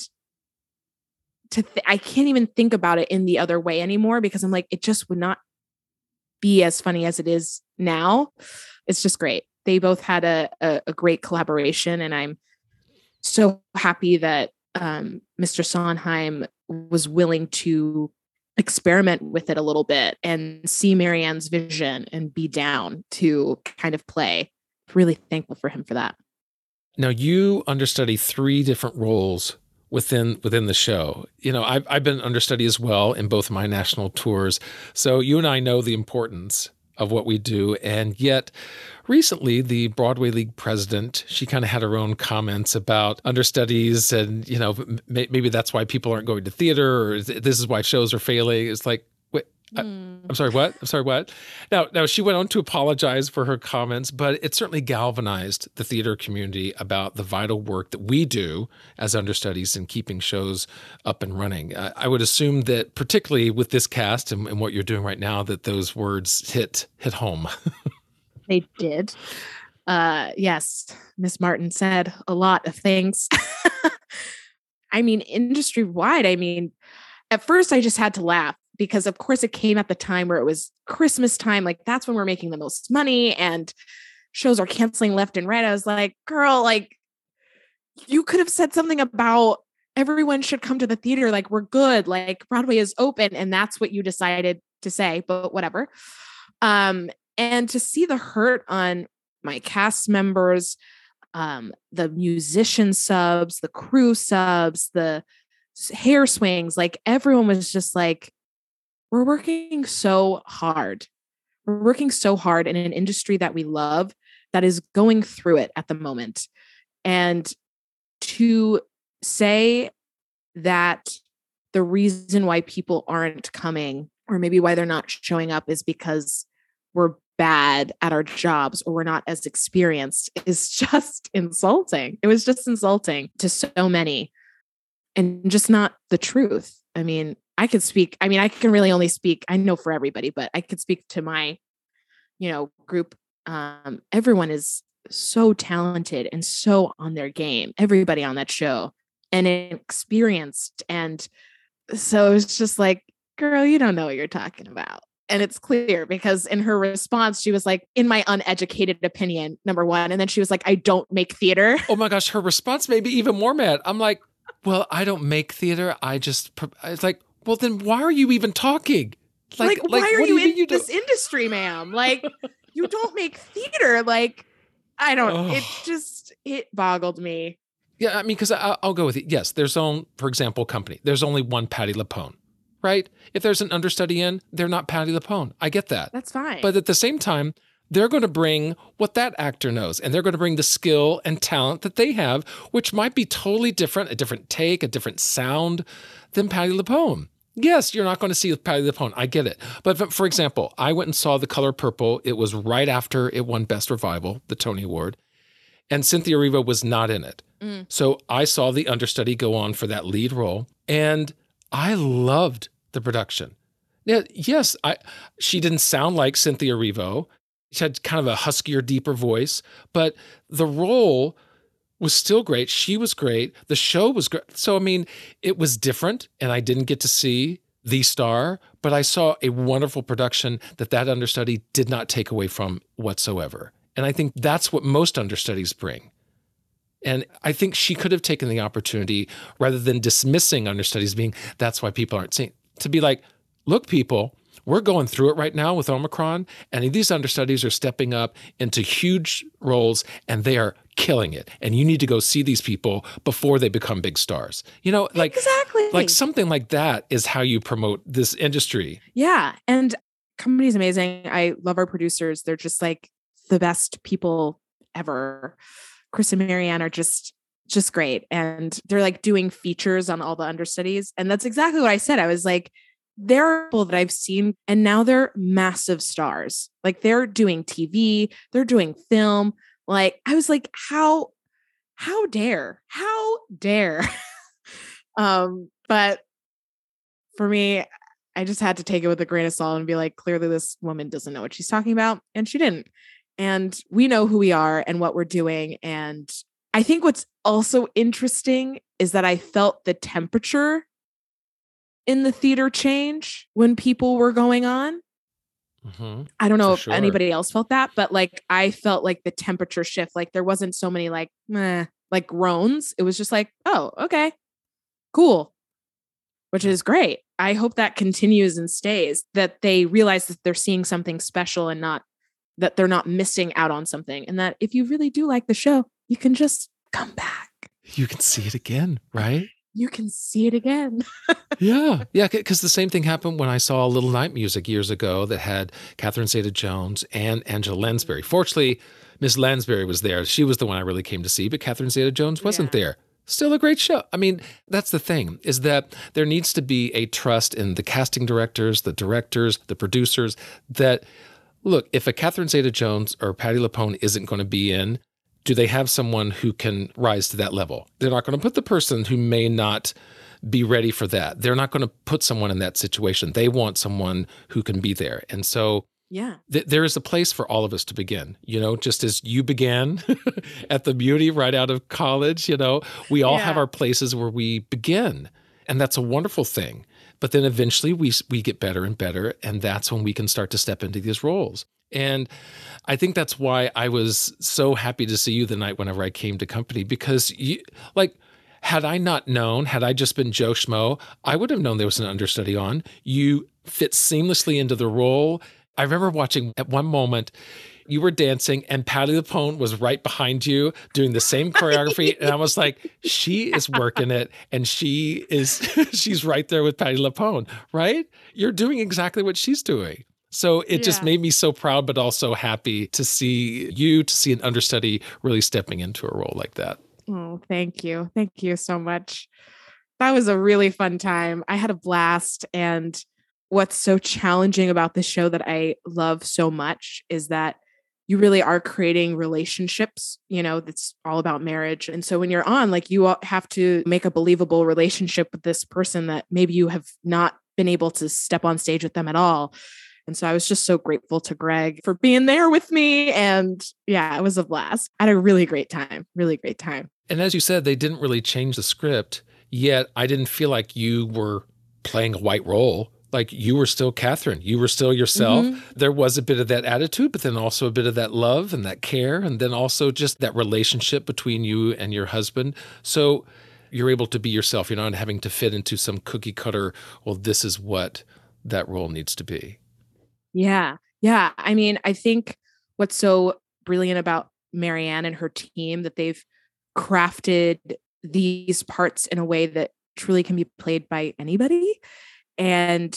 I can't even think about it in the other way anymore because I'm like, it just would not be as funny as it is now. It's just great. They both had a great collaboration, and I'm so happy that Mr. Sondheim was willing to experiment with it a little bit and see Marianne's vision and be down to kind of play. Really thankful for him for that. Now, you understudy 3 different roles within the show. I've been understudy as well in both my national tours. So you and I know the importance of what we do. And yet recently, the Broadway League president, she kind of had her own comments about understudies and, maybe that's why people aren't going to theater, or this is why shows are failing. It's like, wait, I'm sorry, what? I'm sorry, what? Now, she went on to apologize for her comments, but it certainly galvanized the theater community about the vital work that we do as understudies in keeping shows up and running. I would assume that particularly with this cast and what you're doing right now, that those words hit home. They did. Yes, Miss Martin said a lot of things. I mean, industry-wide, at first I just had to laugh because of course it came at the time where it was Christmas time. Like that's when we're making the most money and shows are canceling left and right. I was like, girl, like you could have said something about everyone should come to the theater. Like we're good. Like Broadway is open. And that's what you decided to say, but whatever. And to see the hurt on my cast members, the musician subs, the crew subs, the hair swings, like everyone was just like, we're working so hard. We're working so hard in an industry that we love that is going through it at the moment. And to say that the reason why people aren't coming or maybe why they're not showing up is because we're bad at our jobs or we're not as experienced is just insulting. It was just insulting to so many and just not the truth. I can really only speak, I know for everybody, but I could speak to my, group. Everyone is so talented and so on their game, everybody on that show and experienced. And so it's just like, girl, you don't know what you're talking about. And it's clear because in her response, she was like, in my uneducated opinion, number one. And then she was like, I don't make theater. Oh my gosh. Her response made me even more mad. I'm like, well, I don't make theater. It's like, well, then why are you even talking? Like why are you in this industry, ma'am? Like, you don't make theater. Like, I don't, it boggled me. Yeah, because I'll go with it. Yes, for example, Company. There's only one Patti LuPone, right? If there's an understudy in, they're not Patti LuPone. I get that. That's fine. But at the same time, they're going to bring what that actor knows, and they're going to bring the skill and talent that they have, which might be totally different, a different take, a different sound than Patti LuPone. Yes, you're not going to see Patti LuPone. I get it. But for example, I went and saw The Color Purple. It was right after it won Best Revival, the Tony Award, and Cynthia Erivo was not in it. So I saw the understudy go on for that lead role, and I loved the production. Now, yes, she didn't sound like Cynthia Erivo. She had kind of a huskier, deeper voice, but the role was still great. She was great. The show was great. So, I mean, it was different, and I didn't get to see the star, but I saw a wonderful production that understudy did not take away from whatsoever. And I think that's what most understudies bring. And I think she could have taken the opportunity, rather than dismissing understudies being, that's why people aren't seeing, to be like, look, people, we're going through it right now with Omicron, and these understudies are stepping up into huge roles, and they are killing it. And you need to go see these people before they become big stars. You know, like, exactly. Like something like that is how you promote this industry. Yeah. And company's amazing. I love our producers. They're just like the best people ever. Chris and Marianne are just great. And they're like doing features on all the understudies. And that's exactly what I said. I was like, there are people that I've seen and now they're massive stars. Like they're doing TV, they're doing film. Like I was like, how dare? But for me, I just had to take it with a grain of salt and be like, clearly this woman doesn't know what she's talking about. And she didn't. And we know who we are and what we're doing. And I think what's also interesting is that I felt the temperature in the theater change when people were going on. Mm-hmm. I don't know if anybody else felt that, but like I felt like the temperature shift. Like there wasn't so many like groans. It was just like, oh, okay, cool, which is great. I hope that continues and stays, that they realize that they're seeing something special and not that they're not missing out on something. And that if you really do like the show, you can just come back. You can see it again, right? You can see it again. Yeah. Because the same thing happened when I saw Little Night Music years ago that had Catherine Zeta-Jones and Angela Lansbury. Fortunately, Miss Lansbury was there. She was the one I really came to see, but Catherine Zeta-Jones wasn't there. Still a great show. I mean, that's the thing, is that there needs to be a trust in the casting directors, the producers, that, look, if a Catherine Zeta-Jones or Patti LuPone isn't going to be in, do they have someone who can rise to that level? They're not going to put the person who may not be ready for that. They're not going to put someone in that situation. They want someone who can be there. And so there is a place for all of us to begin, you know, just as you began at the Beauty right out of college, you know, we all have our places where we begin. And that's a wonderful thing. But then eventually we get better and better. And that's when we can start to step into these roles. And I think that's why I was so happy to see you the night whenever I came to company, because had I not known, had I just been Joe Schmo, I would have known there was an understudy on. You fit seamlessly into the role. I remember watching at one moment, you were dancing and Patti LuPone was right behind you doing the same choreography. And I was like, she is working it. And she's right there with Patti LuPone, right? You're doing exactly what she's doing. So it just made me so proud, but also happy to see an understudy really stepping into a role like that. Oh, thank you. Thank you so much. That was a really fun time. I had a blast. And what's so challenging about this show that I love so much is that you really are creating relationships, you know, that's all about marriage. And so when you're on, like, you have to make a believable relationship with this person that maybe you have not been able to step on stage with them at all. And so I was just so grateful to Greg for being there with me. And yeah, it was a blast. I had a really great time. And as you said, they didn't really change the script, yet I didn't feel like you were playing a white role. Like, you were still Catherine. You were still yourself. Mm-hmm. There was a bit of that attitude, but then also a bit of that love and that care. And then also just that relationship between you and your husband. So you're able to be yourself. You're not having to fit into some cookie cutter, well, this is what that role needs to be. Yeah. I mean, I think what's so brilliant about Marianne and her team, that they've crafted these parts in a way that truly can be played by anybody. And,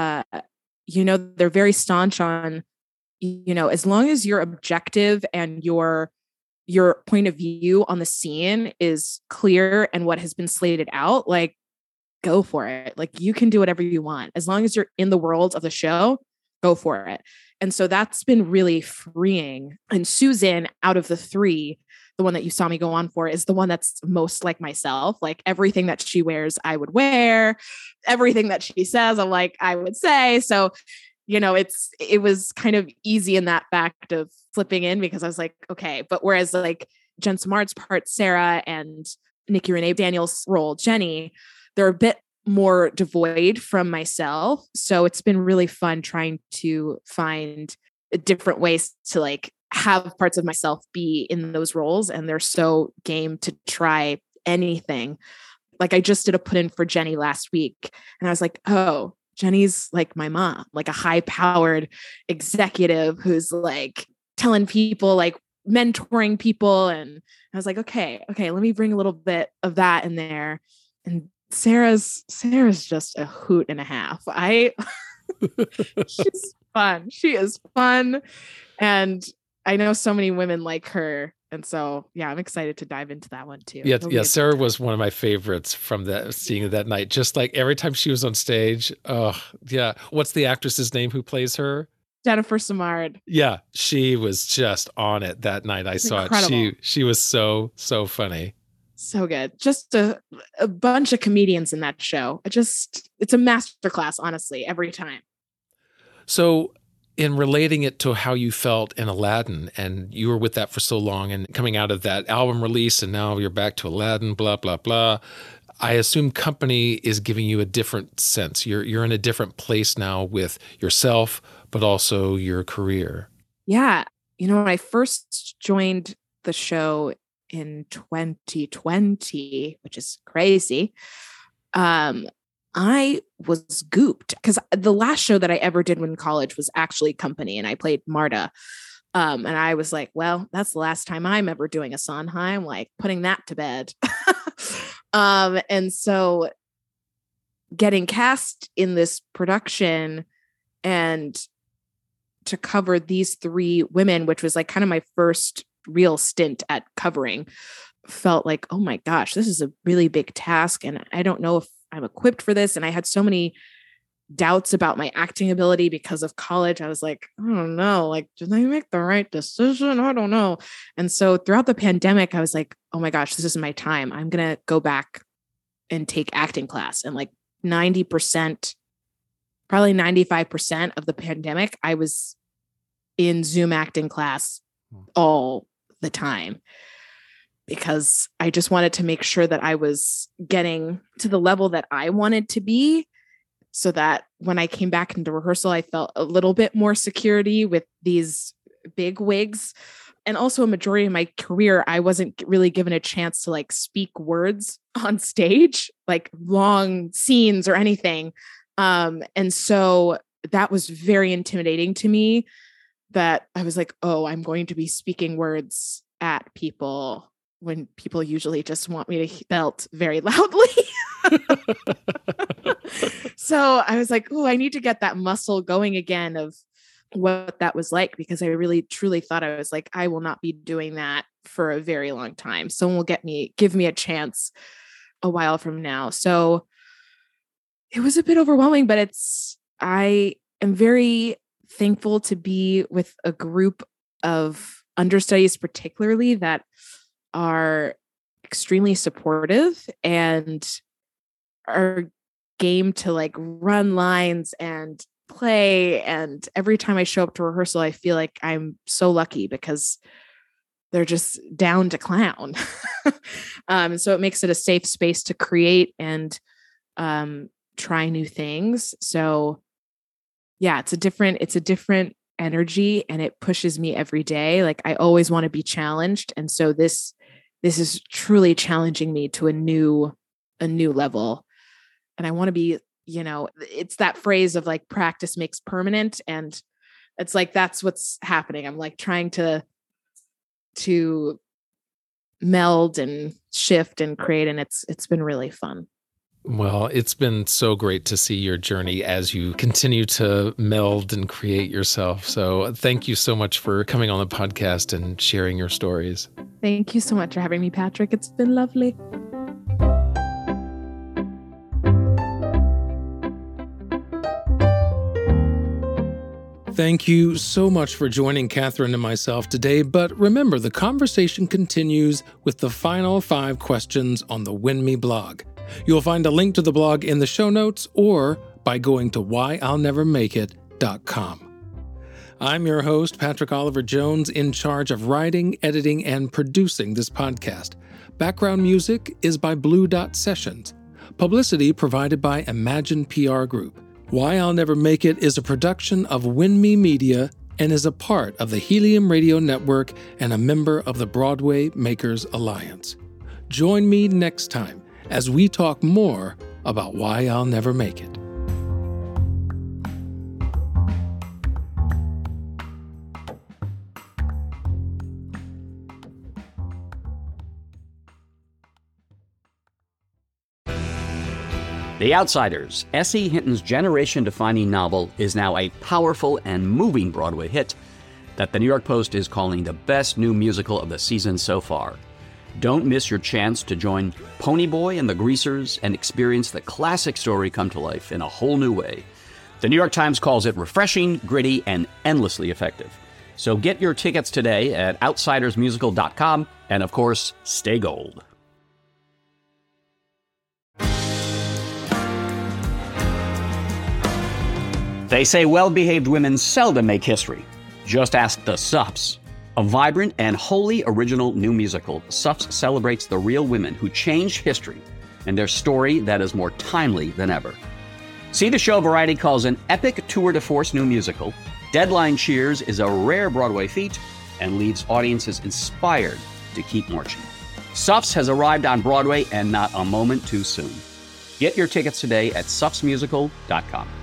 you know, they're very staunch on, you know, as long as you're objective and your point of view on the scene is clear and what has been slated out, like, go for it. Like, you can do whatever you want. As long as you're in the world of the show, go for it. And so that's been really freeing. And Susan, out of the three, the one that you saw me go on for, is the one that's most like myself. Like, everything that she wears, I would wear. Everything that she says, I'm like, I would say. So, you know, it was kind of easy in that fact of flipping in, because I was like, okay. But whereas like Jen Simard's part, Sarah, and Nikki Renee Daniels' role, Jenny, they're a bit more devoid from myself. So it's been really fun trying to find different ways to like have parts of myself be in those roles. And they're so game to try anything. Like, I just did a put in for Jenny last week, and I was like, oh, Jenny's like my mom, like a high powered executive who's like telling people, like mentoring people. And I was like, okay, let me bring a little bit of that in there. And Sarah's just a hoot and a half. She's fun. She is fun. And I know so many women like her. And so, yeah, I'm excited to dive into that one too. Yeah. Sarah was one of my favorites from seeing that night. Just like every time she was on stage. Oh, yeah. What's the actress's name who plays her? Jennifer Simard. Yeah, she was just on it that night. I saw it. She was so funny. So good. Just a bunch of comedians in that show. It's a masterclass, honestly, every time. So in relating it to how you felt in Aladdin, and you were with that for so long, and coming out of that album release, and now you're back to Aladdin, blah, blah, blah. I assume company is giving you a different sense. You're in a different place now with yourself, but also your career. Yeah. You know, when I first joined the show in 2020, which is crazy, I was gooped, because the last show that I ever did in college was actually Company, and I played Marta. And I was like, well, that's the last time I'm ever doing a Sondheim, like putting that to bed. And so getting cast in this production and to cover these three women, which was like kind of my first real stint at covering, felt like, oh my gosh, this is a really big task. And I don't know if I'm equipped for this. And I had so many doubts about my acting ability because of college. I was like, I don't know, like, did they make the right decision? I don't know. And so throughout the pandemic, I was like, oh my gosh, this is my time. I'm going to go back and take acting class. And like 90%, probably 95% of the pandemic, I was in Zoom acting class all the time, because I just wanted to make sure that I was getting to the level that I wanted to be, so that when I came back into rehearsal, I felt a little bit more security with these big wigs. And also, a majority of my career, I wasn't really given a chance to like speak words on stage, like long scenes or anything. And so that was very intimidating to me, that I was like, oh, I'm going to be speaking words at people when people usually just want me to belt very loudly. So I was like, oh, I need to get that muscle going again of what that was like, because I really truly thought, I was like, I will not be doing that for a very long time. Someone will give me a chance a while from now. So it was a bit overwhelming, but I am very thankful to be with a group of understudies, particularly, that are extremely supportive and are game to like run lines and play. And every time I show up to rehearsal, I feel like I'm so lucky, because they're just down to clown. So it makes it a safe space to create and try new things. So yeah, it's a different energy, and it pushes me every day. Like, I always want to be challenged. And so this is truly challenging me to a new level. And I want to be, you know, it's that phrase of like, practice makes permanent. And it's like, that's what's happening. I'm like trying to meld and shift and create. And it's been really fun. Well, it's been so great to see your journey as you continue to meld and create yourself. So thank you so much for coming on the podcast and sharing your stories. Thank you so much for having me, Patrick. It's been lovely. Thank you so much for joining Catherine and myself today, but remember, the conversation continues with the final 5 questions on the Win Me blog. You'll find a link to the blog in the show notes or by going to whyillnevermakeit.com. I'm your host, Patrick Oliver Jones, in charge of writing, editing, and producing this podcast. Background music is by Blue Dot Sessions. Publicity provided by Imagine PR Group. Why I'll Never Make It is a production of Win Me Media and is a part of the Helium Radio Network and a member of the Broadway Makers Alliance. Join me next time as we talk more about why I'll never make it. The Outsiders, S.E. Hinton's generation-defining novel, is now a powerful and moving Broadway hit that the New York Post is calling the best new musical of the season so far. Don't miss your chance to join Ponyboy and the Greasers and experience the classic story come to life in a whole new way. The New York Times calls it refreshing, gritty, and endlessly effective. So get your tickets today at outsidersmusical.com, and of course, stay gold. They say well-behaved women seldom make history. Just ask the Suffs. A vibrant and wholly original new musical, Suffs celebrates the real women who changed history and their story that is more timely than ever. See the show Variety calls an epic tour de force new musical. Deadline cheers is a rare Broadway feat and leaves audiences inspired to keep marching. Suffs has arrived on Broadway and not a moment too soon. Get your tickets today at suffsmusical.com.